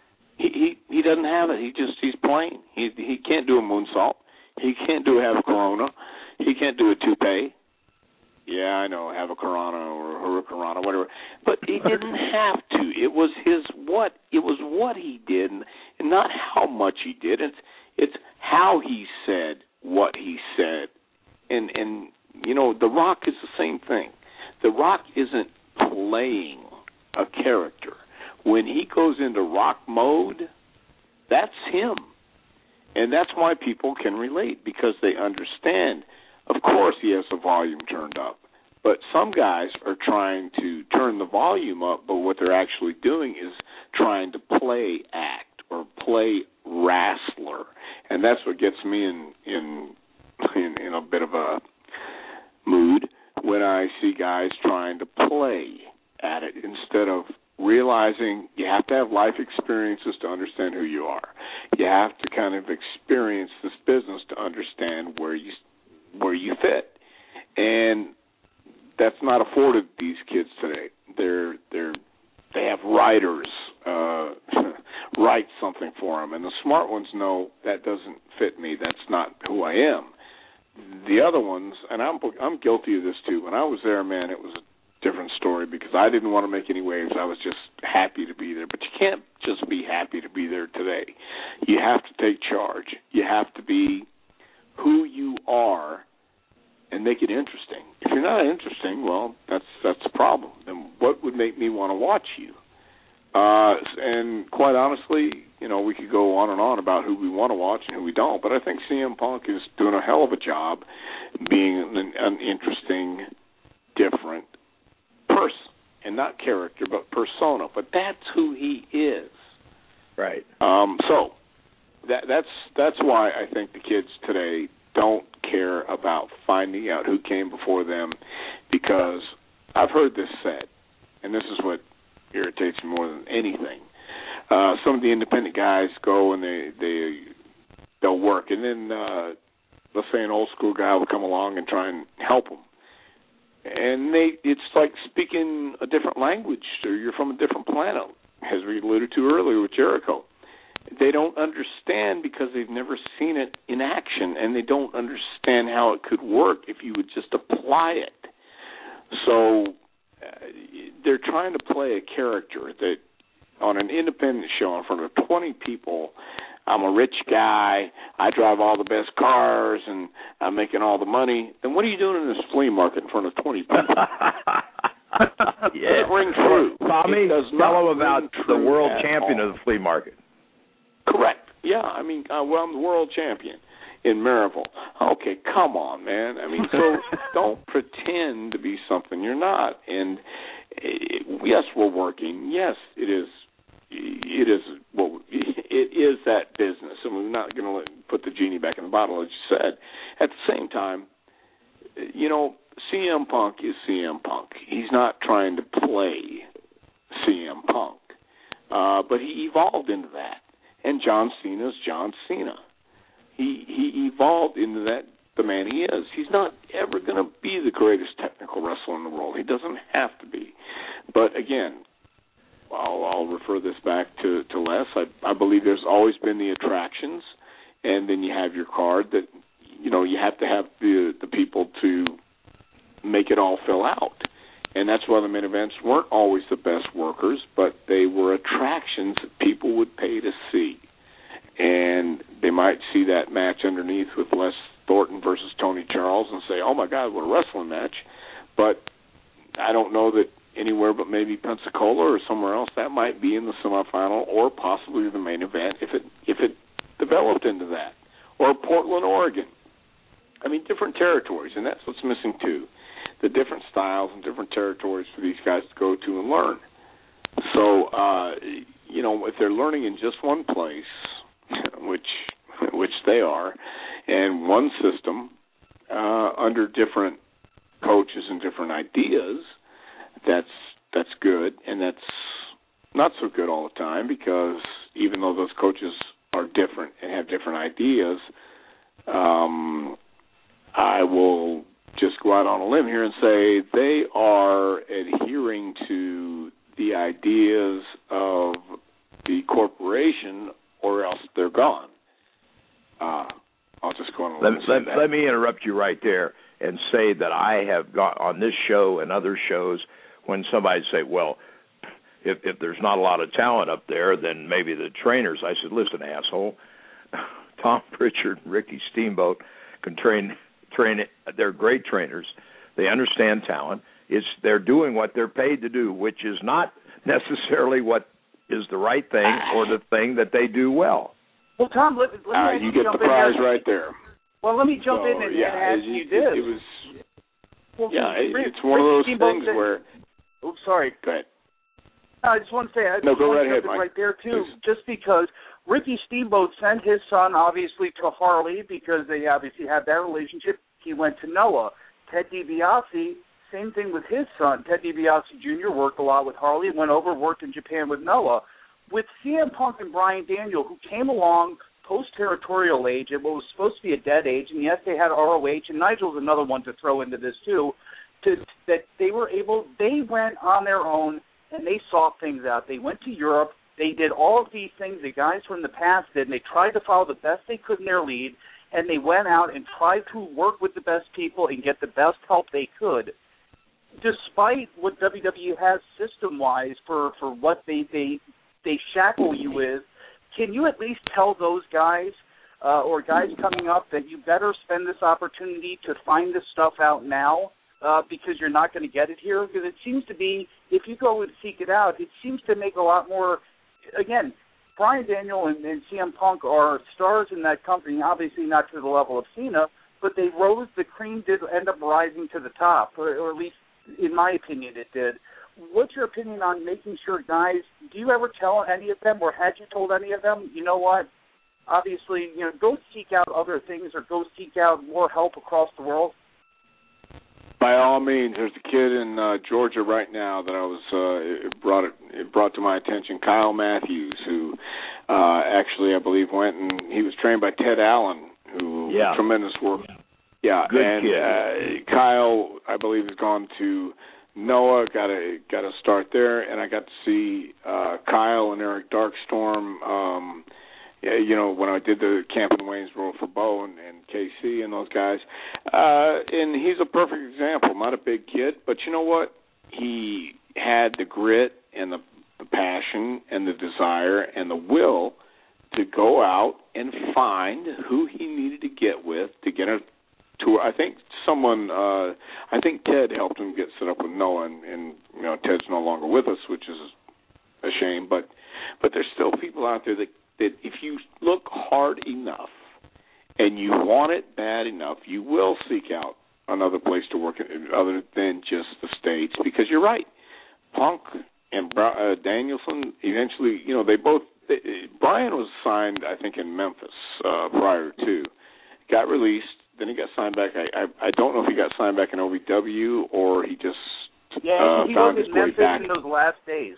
He doesn't have it. He's plain. He can't do a moonsault. He can't do a have a Corona. He can't do a toupee. Yeah, I know, have a Corona or Hurricanrana, whatever. But he didn't have to. It was what he did, and not how much he did. It's how he said what he said. And you know, The Rock is the same thing. The Rock isn't playing a character. When he goes into rock mode, that's him. And that's why people can relate, because they understand. Of course he has the volume turned up, but some guys are trying to turn the volume up, but what they're actually doing is trying to play act or play wrestler, and that's what gets me in a bit of a mood when I see guys trying to play at it instead of realizing you have to have life experiences to understand who you are. You have to kind of experience this business to understand where you fit, and that's not afforded these kids today. They have writers write something for them, and the smart ones know that doesn't fit me. That's not who I am. The other ones, and I'm guilty of this too. When I was there, man, it was a different story because I didn't want to make any waves. I was just happy to be there. But you can't just be happy to be there today. You have to take charge. You have to be who you are and make it interesting. If you're not interesting, well, that's a problem. Then what would make me want to watch you? And quite honestly, you know, we could go on and on about who we want to watch and who we don't, but I think CM Punk is doing a hell of a job being an interesting, different person, and not character, but persona. But that's who he is. Right. So that's why I think the kids today don't care about finding out who came before them, because I've heard this said, and this is what irritates me more than anything. Some of the independent guys go and they'll work, and then let's say an old school guy will come along and try and help them. And it's like speaking a different language, or you're from a different planet, as we alluded to earlier with Jericho. They don't understand because they've never seen it in action, and they don't understand how it could work if you would just apply it. So they're trying to play a character that on an independent show in front of 20 people, I'm a rich guy, I drive all the best cars, and I'm making all the money. Then what are you doing in this flea market in front of 20 people? Yeah. It ring true. Tommy, tell them about the world champion of the flea market. Correct. Yeah, I mean, well, I'm the world champion in Maryville. Okay, come on, man. I mean, so don't pretend to be something you're not. And yes, we're working. Yes, it is. It is. Well, it is that business, and we're not going to put the genie back in the bottle, as you said. At the same time, CM Punk is CM Punk. He's not trying to play CM Punk, but he evolved into that. And John Cena's John Cena. He evolved into that, the man he is. He's not ever going to be the greatest technical wrestler in the world. He doesn't have to be. But again, I'll refer this back to Les. I believe there's always been the attractions, and then you have your card that, you have to have the people to make it all fill out. And that's why the main events weren't always the best workers, but they were attractions that people would pay to see. And they might see that match underneath with Les Thornton versus Tony Charles and say, oh, my God, what a wrestling match. But I don't know that anywhere but maybe Pensacola or somewhere else that might be in the semifinal or possibly the main event if it developed into that. Or Portland, Oregon. I mean, different territories, and that's what's missing too. The different styles and different territories for these guys to go to and learn. So, if they're learning in just one place, which they are, and one system under different coaches and different ideas, that's good, and that's not so good all the time, because even though those coaches are different and have different ideas, I will just go out on a limb here and say they are adhering to the ideas of the corporation, or else they're gone. I'll just go on a limb and say that. Let me interrupt you right there and say that I have got on this show and other shows when somebody say, well, if there's not a lot of talent up there, then maybe the trainers. I said, listen, asshole, Tom Pritchard and Ricky Steamboat can train it. They're great trainers. They understand talent. They're doing what they're paid to do, which is not necessarily what is the right thing or the thing that they do well. Well, Tom, let me you get the prize right there. Well, let me jump in and ask you this. It's one of those things where... Oops, sorry. Go ahead. I just want to say, go right ahead, Mike. Right there, too, Please. just because Ricky Steamboat sent his son, obviously, to Harley because they obviously had that relationship. He went to Noah. Ted DiBiase, same thing with his son. Ted DiBiase Jr. worked a lot with Harley and went over and worked in Japan with Noah. With CM Punk and Bryan Daniel, who came along post-territorial age at what was supposed to be a dead age, and yes, they had ROH, and Nigel's another one to throw into this, too, that they went on their own, and they sought things out. They went to Europe. They did all of these things the guys from the past did, and they tried to follow the best they could in their lead, and they went out and tried to work with the best people and get the best help they could, despite what WWE has system-wise for what they shackle you with. Can you at least tell those guys or guys coming up that you better spend this opportunity to find this stuff out now because you're not going to get it here? Because it seems to be, if you go and seek it out, it seems to make a lot more, again, Bryan Daniel and CM Punk are stars in that company, obviously not to the level of Cena, but the cream did end up rising to the top, or at least in my opinion it did. What's your opinion on making sure guys, do you ever tell any of them, or had you told any of them, you know what, obviously, go seek out other things or go seek out more help across the world? By all means, there's a kid in Georgia right now that I was it brought to my attention, Kyle Matthews, who actually I believe went and he was trained by Ted Allen, who tremendous work. Yeah, good and kid. Kyle, I believe, has gone to Noah. Got to start there, and I got to see Kyle and Eric Darkstorm. When I did the camp in Waynesboro for Bo and KC and those guys. And he's a perfect example. Not a big kid, but you know what? He had the grit and the passion and the desire and the will to go out and find who he needed to get with to get a tour. I think Ted helped him get set up with Noah, and Ted's no longer with us, which is a shame. But there's still people out there that if you look hard enough and you want it bad enough, you will seek out another place to work other than just the States, because you're right. Punk and Danielson, eventually, Brian was signed, I think, in Memphis prior to. Got released, then he got signed back. I don't know if he got signed back in OVW or he just he found was his in way Memphis back. in those last days.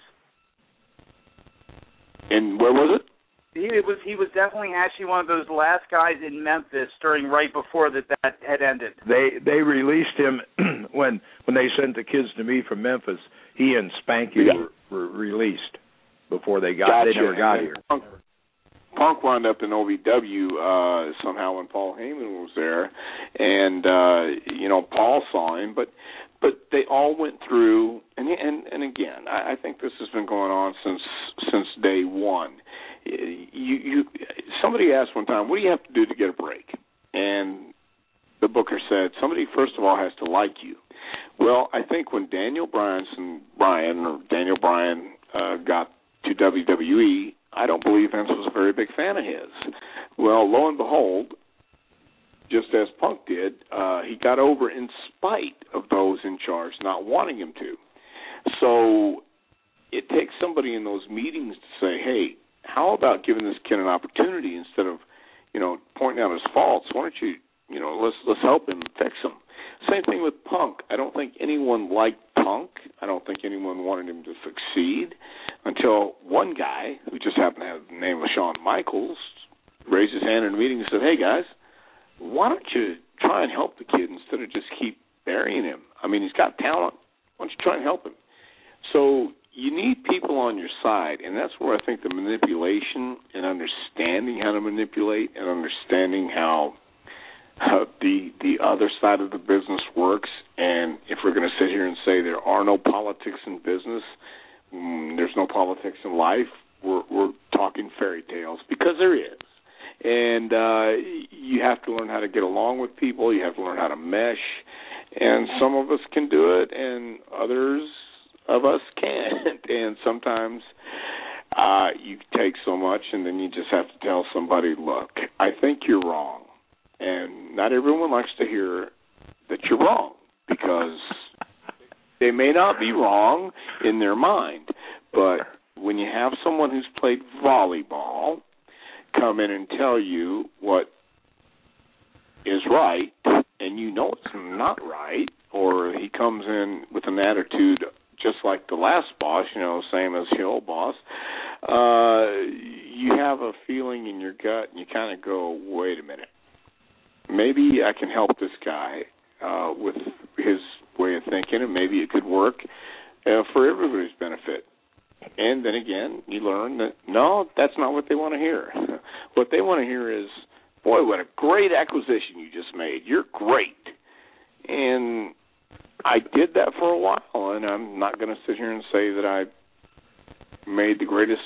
And where was it? He was definitely actually one of those last guys in Memphis right before that had ended. They released him when they sent the kids to me from Memphis. He and Spanky were released before they never got here. Punk wound up in OVW somehow when Paul Heyman was there, and Paul saw him, but they all went through, and again, I think this has been going on since day one. Somebody asked one time, what do you have to do to get a break? And the booker said, somebody first of all has to like you. Well, I think when Daniel Bryan got to WWE, I don't believe Vince was a very big fan of his. Well, lo and behold, just as Punk did, he got over in spite of those in charge not wanting him to. So it takes somebody in those meetings to say, hey, how about giving this kid an opportunity instead of, pointing out his faults? Why don't you, let's help him fix him. Same thing with Punk. I don't think anyone liked Punk. I don't think anyone wanted him to succeed until one guy, who just happened to have the name of Shawn Michaels, raised his hand in a meeting and said, hey, guys, why don't you try and help the kid instead of just keep burying him? I mean, he's got talent. Why don't you try and help him? So you need people on your side, and that's where I think the manipulation and understanding how to manipulate and understanding how the other side of the business works. And if we're going to sit here and say there are no politics in business, there's no politics in life, we're talking fairy tales, because there is. And you have to learn how to get along with people. You have to learn how to mesh. And some of us can do it, and others of us can't. And sometimes you take so much, and then you just have to tell somebody, look, I think you're wrong. And not everyone likes to hear that you're wrong, because they may not be wrong in their mind. But when you have someone who's played volleyball come in and tell you what is right, and you know it's not right, or he comes in with an attitude just like the last boss, same as the old boss, you have a feeling in your gut, and you kind of go, wait a minute. Maybe I can help this guy with his way of thinking, and maybe it could work for everybody's benefit. And then again, you learn that, no, that's not what they want to hear. What they want to hear is, boy, what a great acquisition you just made. You're great. And I did that for a while, and I'm not going to sit here and say that I made the greatest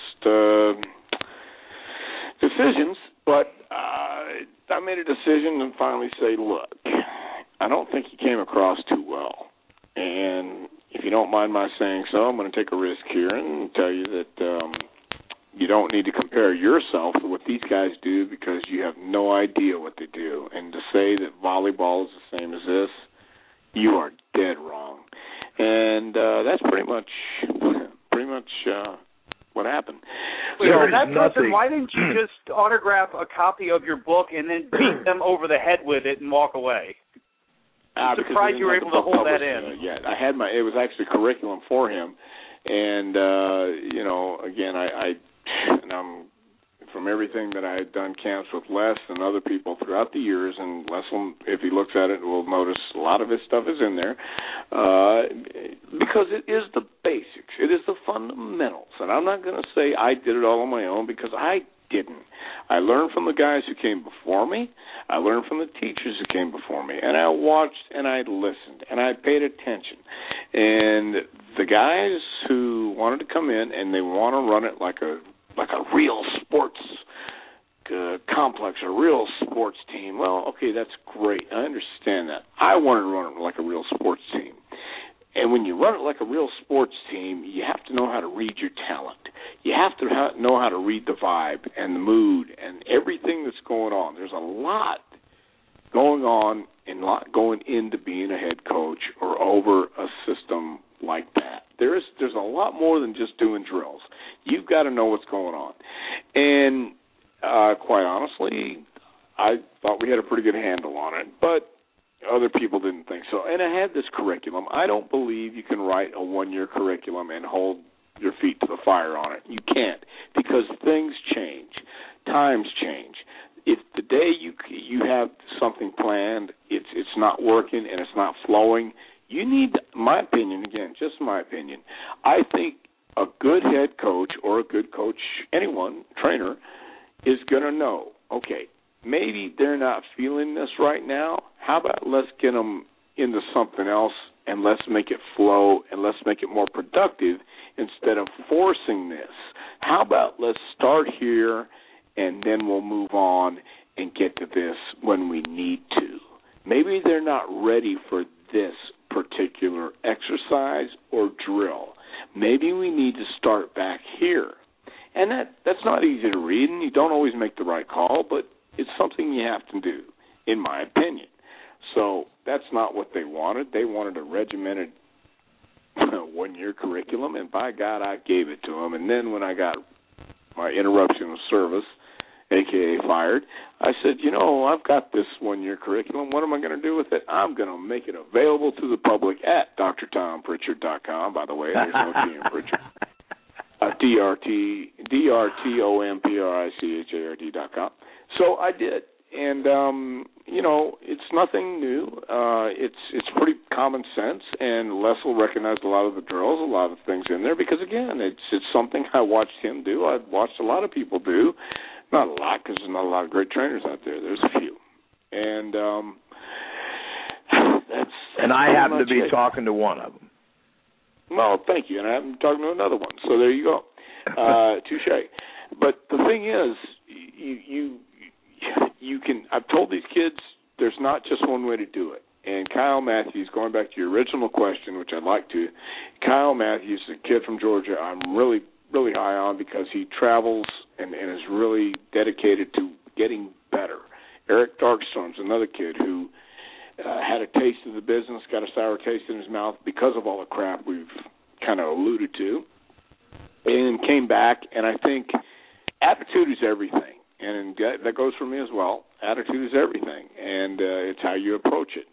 decisions, but I made a decision and finally say, look, I don't think you came across too well. And if you don't mind my saying so, I'm going to take a risk here and tell you that you don't need to compare yourself to what these guys do, because you have no idea what they do. And to say that volleyball is the same as this, you are dead wrong. And that's pretty much what happened. Why didn't you just autograph a copy of your book and then beat them over the head with it and walk away? I'm surprised you were able to hold that in. I had it was actually curriculum for him, and again, I'm from everything that I had done camps with Les and other people throughout the years, and Les, if he looks at it, will notice a lot of his stuff is in there, because it is the basics, it is the fundamentals, and I'm not going to say I did it all on my own, because I didn't. I learned from the guys who came before me. I learned from the teachers who came before me, and I watched and I listened and I paid attention. And the guys who wanted to come in and they want to run it like a real sports complex, a real sports team, well, okay, that's great. I understand that. I wanted to run it like a real sports team. And when you run it like a real sports team, you have to know how to read your talent. You have to know how to read the vibe and the mood and everything that's going on. There's a lot going on and a lot going into being a head coach or over a system like that. There's a lot more than just doing drills. You've got to know what's going on. And quite honestly, I thought we had a pretty good handle on it, but other people didn't think so. And I had this curriculum. I don't believe you can write a one-year curriculum and hold your feet to the fire on it. You can't, because things change. Times change. If the day you have something planned, it's not working and it's not flowing, you need, my opinion, again, just my opinion, I think a good head coach or a good coach, anyone, trainer, is going to know, okay, maybe they're not feeling this right now. How about let's get them into something else and let's make it flow and let's make it more productive instead of forcing this. How about let's start here and then we'll move on and get to this when we need to. Maybe they're not ready for this particular exercise or drill. Maybe we need to start back here. And that's not easy to read, and you don't always make the right call, but it's something you have to do, in my opinion. So that's not what they wanted. They wanted a regimented one-year curriculum, and by God, I gave it to them. And then when I got my interruption of service, a.k.a. fired, I said, I've got this one-year curriculum. What am I going to do with it? I'm going to make it available to the public at drtompritchard.com. By the way, there's no T in Pritchard. drtompricchard.com. So I did. And, it's nothing new. It's pretty common sense, and Les will recognize a lot of the drills, a lot of things in there, because, again, it's something I watched him do. I've watched a lot of people do. Not a lot, because there's not a lot of great trainers out there. There's a few. And that's and I happen to be talking to one of them. Well, thank you. And I happen to be talking to another one. So there you go. Touche. But the thing is, you can, I've told these kids there's not just one way to do it. And Kyle Matthews, going back to your original question, which I'd like to, Kyle Matthews, a kid from Georgia, I'm really, really high on because he travels and is really dedicated to getting better. Eric Darkstone's another kid who had a taste of the business, got a sour taste in his mouth because of all the crap we've kind of alluded to, and came back. And I think attitude is everything. And that goes for me as well. Attitude is everything, and it's how you approach it.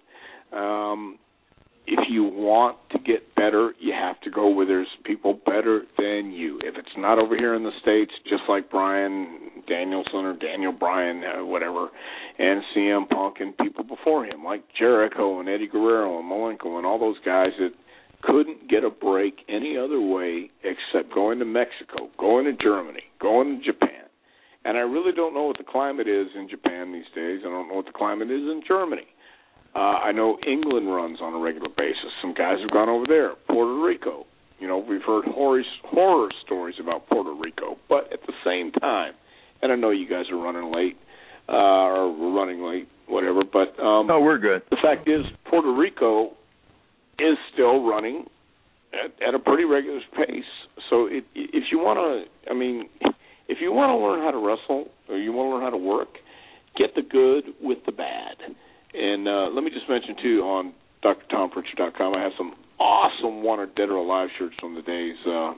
If you want to get better, you have to go where there's people better than you. If it's not over here in the States, just like Brian Danielson or Daniel Bryan, whatever, and CM Punk and people before him, like Jericho and Eddie Guerrero and Malenko and all those guys that couldn't get a break any other way except going to Mexico, going to Germany, going to Japan. And I really don't know what the climate is in Japan these days. I don't know what the climate is in Germany. I know England runs on a regular basis. Some guys have gone over there. Puerto Rico. We've heard horror stories about Puerto Rico. But at the same time, and I know you guys are running late, or we're running late, whatever. But no, we're good. The fact is, Puerto Rico is still running at a pretty regular pace. So if you want to, if you want to learn how to wrestle or you want to learn how to work, get the good with the bad. And let me just mention, too, on drtompritchard.com, I have some awesome Wanted Dead or Alive shirts from the days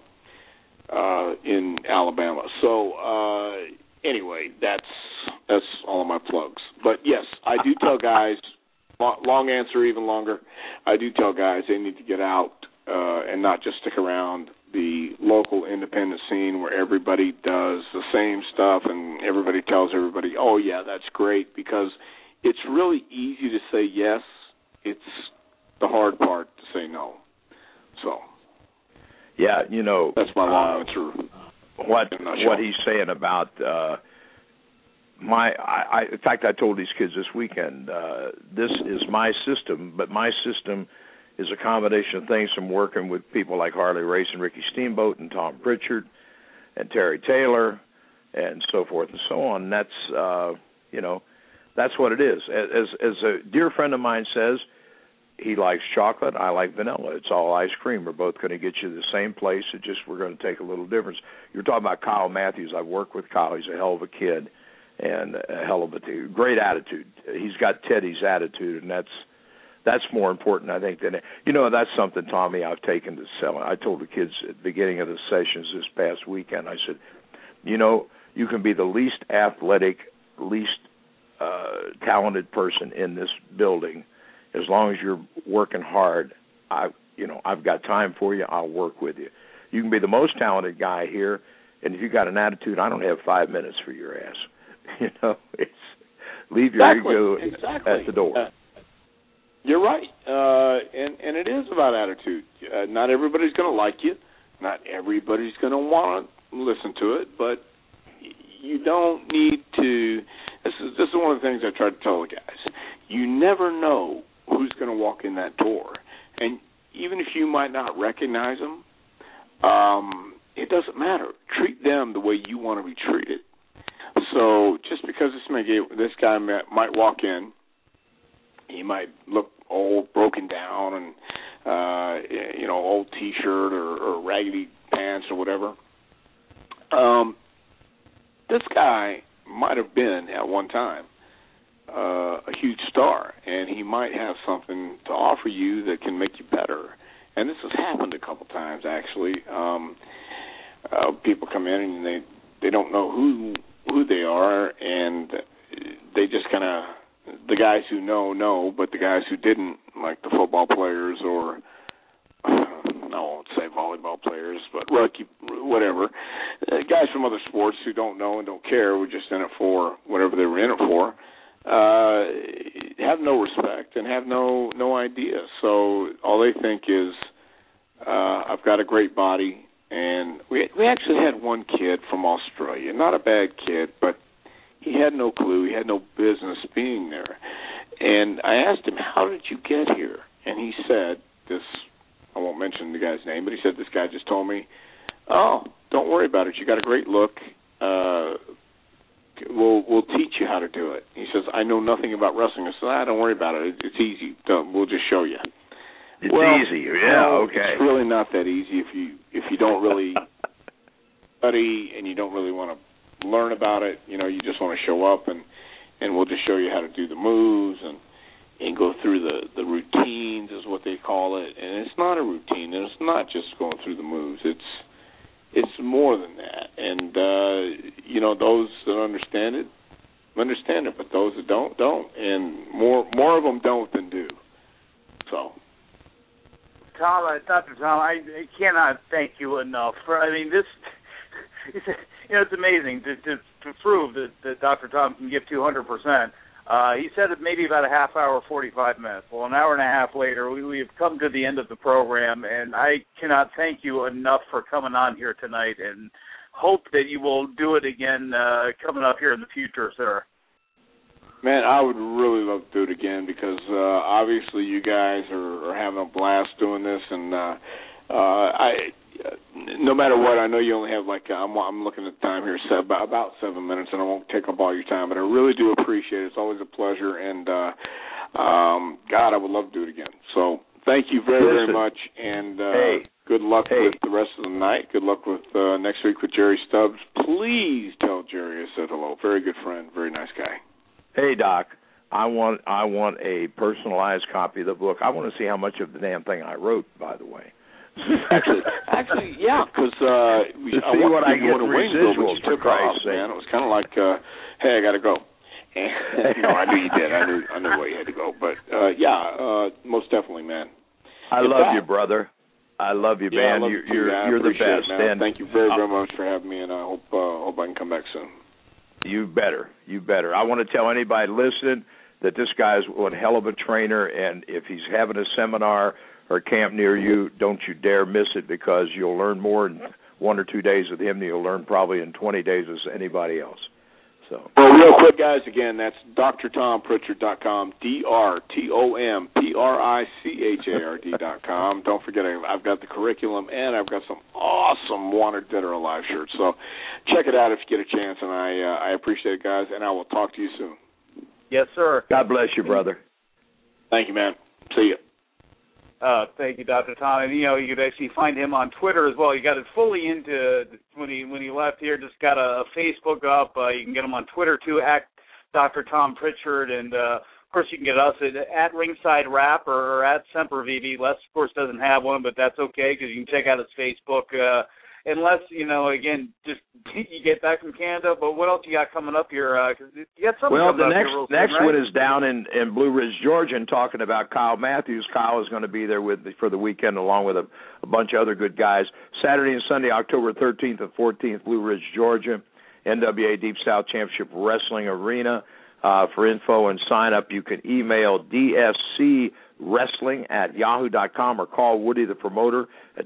in Alabama. So, anyway, that's all of my plugs. But, yes, I do tell guys, long answer, even longer, I do tell guys they need to get out and not just stick around the local independent scene where everybody does the same stuff and everybody tells everybody, oh, yeah, that's great, because it's really easy to say yes. It's the hard part to say no. So, yeah, that's my long answer. What he's saying about in fact, I told these kids this weekend, this is my system, but my system is a combination of things from working with people like Harley Race and Ricky Steamboat and Tom Pritchard and Terry Taylor and so forth and so on. And that's, that's what it is. As a dear friend of mine says, he likes chocolate, I like vanilla. It's all ice cream. We're both going to get you to the same place. It's just we're going to take a little difference. You're talking about Kyle Matthews. I've worked with Kyle. He's a hell of a kid and a hell of a great attitude. He's got Teddy's attitude, and that's more important, I think, than that's something, Tommy, I've taken to selling. I told the kids at the beginning of the sessions this past weekend, I said, you can be the least athletic, least talented person in this building. As long as you're working hard, I've got time for you. I'll work with you. You can be the most talented guy here, and if you got an attitude, I don't have 5 minutes for your ass. It's leave your ego at the door. You're right, and it is about attitude. Not everybody's going to like you. Not everybody's going to want to listen to it, but you don't need to. This is one of the things I try to tell the guys. You never know who's going to walk in that door, and even if you might not recognize them, it doesn't matter. Treat them the way you want to be treated. So just because this guy might walk in, he might look old, broken down, and old T-shirt or raggedy pants or whatever. This guy might have been at one time a huge star, and he might have something to offer you that can make you better. And this has happened a couple times, actually. People come in and they don't know who they are, and they just kind of, the guys who know, but the guys who didn't, like the football players or, I won't say volleyball players, but rugby, whatever, guys from other sports who don't know and don't care, were just in it for whatever they were in it for, have no respect and have no idea. So all they think is, I've got a great body. And we actually had one kid from Australia, not a bad kid, but he had no clue. He had no business being there. And I asked him, how did you get here? And he said, I won't mention the guy's name, but he said, this guy just told me, oh, don't worry about it. You got a great look. We'll teach you how to do it. He says, I know nothing about wrestling. I said, don't worry about it. It's easy. We'll just show you. It's easy. Yeah, okay. It's really not that easy if you don't really study and you don't really want to learn about it. You just want to show up and we'll just show you how to do the moves and go through the routines is what they call it. And it's not a routine, and it's not just going through the moves. It's more than that. And those that understand it, but those that don't. And more of them don't than do. So. Tom, Dr. Tom, I cannot thank you enough for. This. It's amazing to prove that Dr. Tom can give 200%. He said it maybe about a half hour, 45 minutes. Well, an hour and a half later, we've come to the end of the program, and I cannot thank you enough for coming on here tonight, and hope that you will do it again coming up here in the future, sir. Man, I would really love to do it again because obviously you guys are having a blast doing this, and no matter what, I know you only have I'm looking at the time here, about 7 minutes, and I won't take up all your time, but I really do appreciate it. It's always a pleasure, and God, I would love to do it again. So thank you very much, and good luck with the rest of the night. Good luck with next week with Jerry Stubbs. Please tell Jerry I said hello. Very good friend, very nice guy. Hey, Doc, I want a personalized copy of the book. I want to see how much of the damn thing I wrote, by the way. Actually, yeah, because I want to get residuals for Christ's sake. Man, it was kind of like, hey, I got to go. And, I knew you did. I knew where you had to go. But most definitely, man. I love you, brother. I love you, man. You're the best. And thank you very, very much for having me, and I hope I can come back soon. You better. I want to tell anybody listening that this guy's one hell of a trainer, and if he's having a seminar or camp near you, don't you dare miss it, because you'll learn more in 1 or 2 days with him than you'll learn probably in 20 days with anybody else. So. Well, real quick, guys, again, that's drtompritchard.com, drtompritchard.com. Don't forget, I've got the curriculum, and I've got some awesome Wanted Dead or Alive shirts. So check it out if you get a chance, and I appreciate it, guys, and I will talk to you soon. Yes, sir. God bless you, brother. Thank you, man. See you. Thank you, Dr. Tom. And, you could actually find him on Twitter as well. You got it fully into when he left here. Just got a Facebook up. You can get him on Twitter too, at Dr. Tom Pritchard, and of course you can get us at Ringside Rap or at Semper Vivi. Les, of course, doesn't have one, but that's okay because you can check out his Facebook. unless, again, just you get back from Canada. But what else you got coming up here? Cause you got something well, coming the up here real soon, next right? one is down in Blue Ridge, Georgia, and talking about Kyle Matthews. Kyle is going to be there for the weekend along with a bunch of other good guys. Saturday and Sunday, October 13th and 14th, Blue Ridge, Georgia, NWA Deep South Championship Wrestling Arena. For info and sign up, you can email dscwrestling@yahoo.com or call Woody the promoter at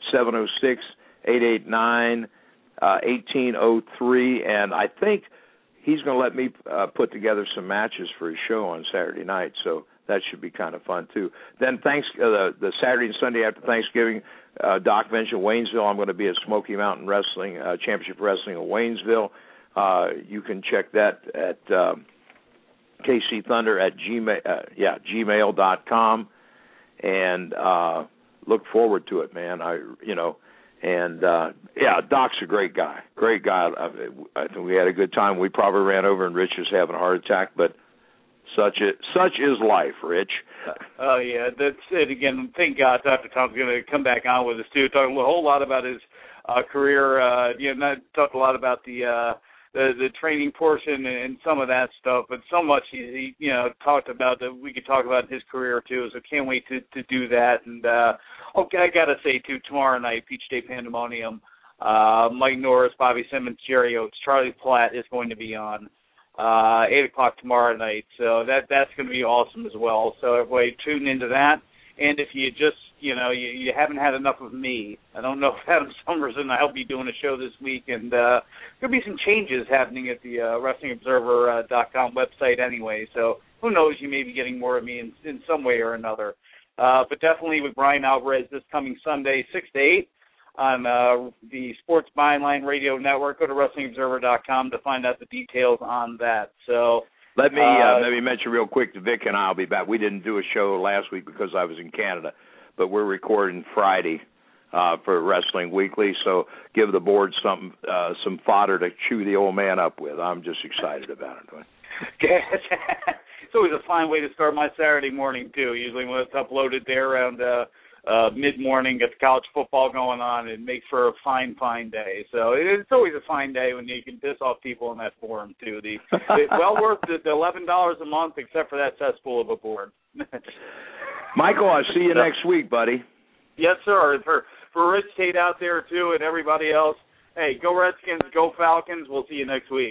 706-889-1803. And I think he's going to let me put together some matches for his show on Saturday night, so that should be kind of fun too. Then the Saturday and Sunday after Thanksgiving, Doc mentioned Waynesville. I'm going to be at Smoky Mountain Wrestling Championship Wrestling in Waynesville. You can check that at KC Thunder at gmail.com, and look forward to it, man. Doc's a great guy. I think we had a good time. We probably ran over, and Rich is having a heart attack, but such is life, Rich. Oh yeah, that's it. Again, thank God Dr. Tom's going to come back on with us too, talking a whole lot about his career. Talked a lot about the training portion and some of that stuff, but so much he talked about that we could talk about his career too. So can't wait to do that. And I gotta say too, tomorrow night, Peach Day Pandemonium, Mike Norris, Bobby Simmons, Jerry Oates, Charlie Platt is going to be on 8:00 tomorrow night. So that's going to be awesome as well. So everybody tune into that. And if you just you haven't had enough of me, I don't know if Adam Somerson, I hope you're doing a show this week, and there'll be some changes happening at the WrestlingObserver.com website anyway, so who knows, you may be getting more of me in some way or another. But definitely with Brian Alvarez this coming Sunday, 6 to 8, on the Sports Byline Radio Network. Go to WrestlingObserver.com to find out the details on that. So Let me mention real quick that Vic and I will be back. We didn't do a show last week because I was in Canada, but we're recording Friday for Wrestling Weekly, so give the board some fodder to chew the old man up with. I'm just excited about it. It's always a fine way to start my Saturday morning, too. Usually when it's uploaded there around mid-morning, get the college football going on, it makes for a fine day. So it's always a fine day when you can piss off people in that forum, too. It's well worth the $11 a month, except for that cesspool of a board. Michael, I'll see you next week, buddy. Yes, sir. For Rich Tate out there, too, and everybody else, hey, go Redskins, go Falcons. We'll see you next week.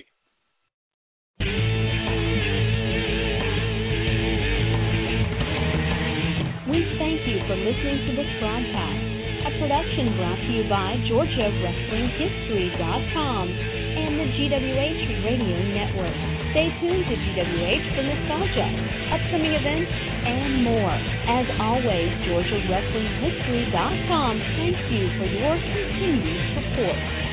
We thank you for listening to this broadcast, a production brought to you by GeorgiaWrestlingHistory.com and the GWH Radio Network. Stay tuned to GWH for nostalgia, upcoming events, and more. As always, GeorgiaWrestlingHistory.com thanks you for your continued support.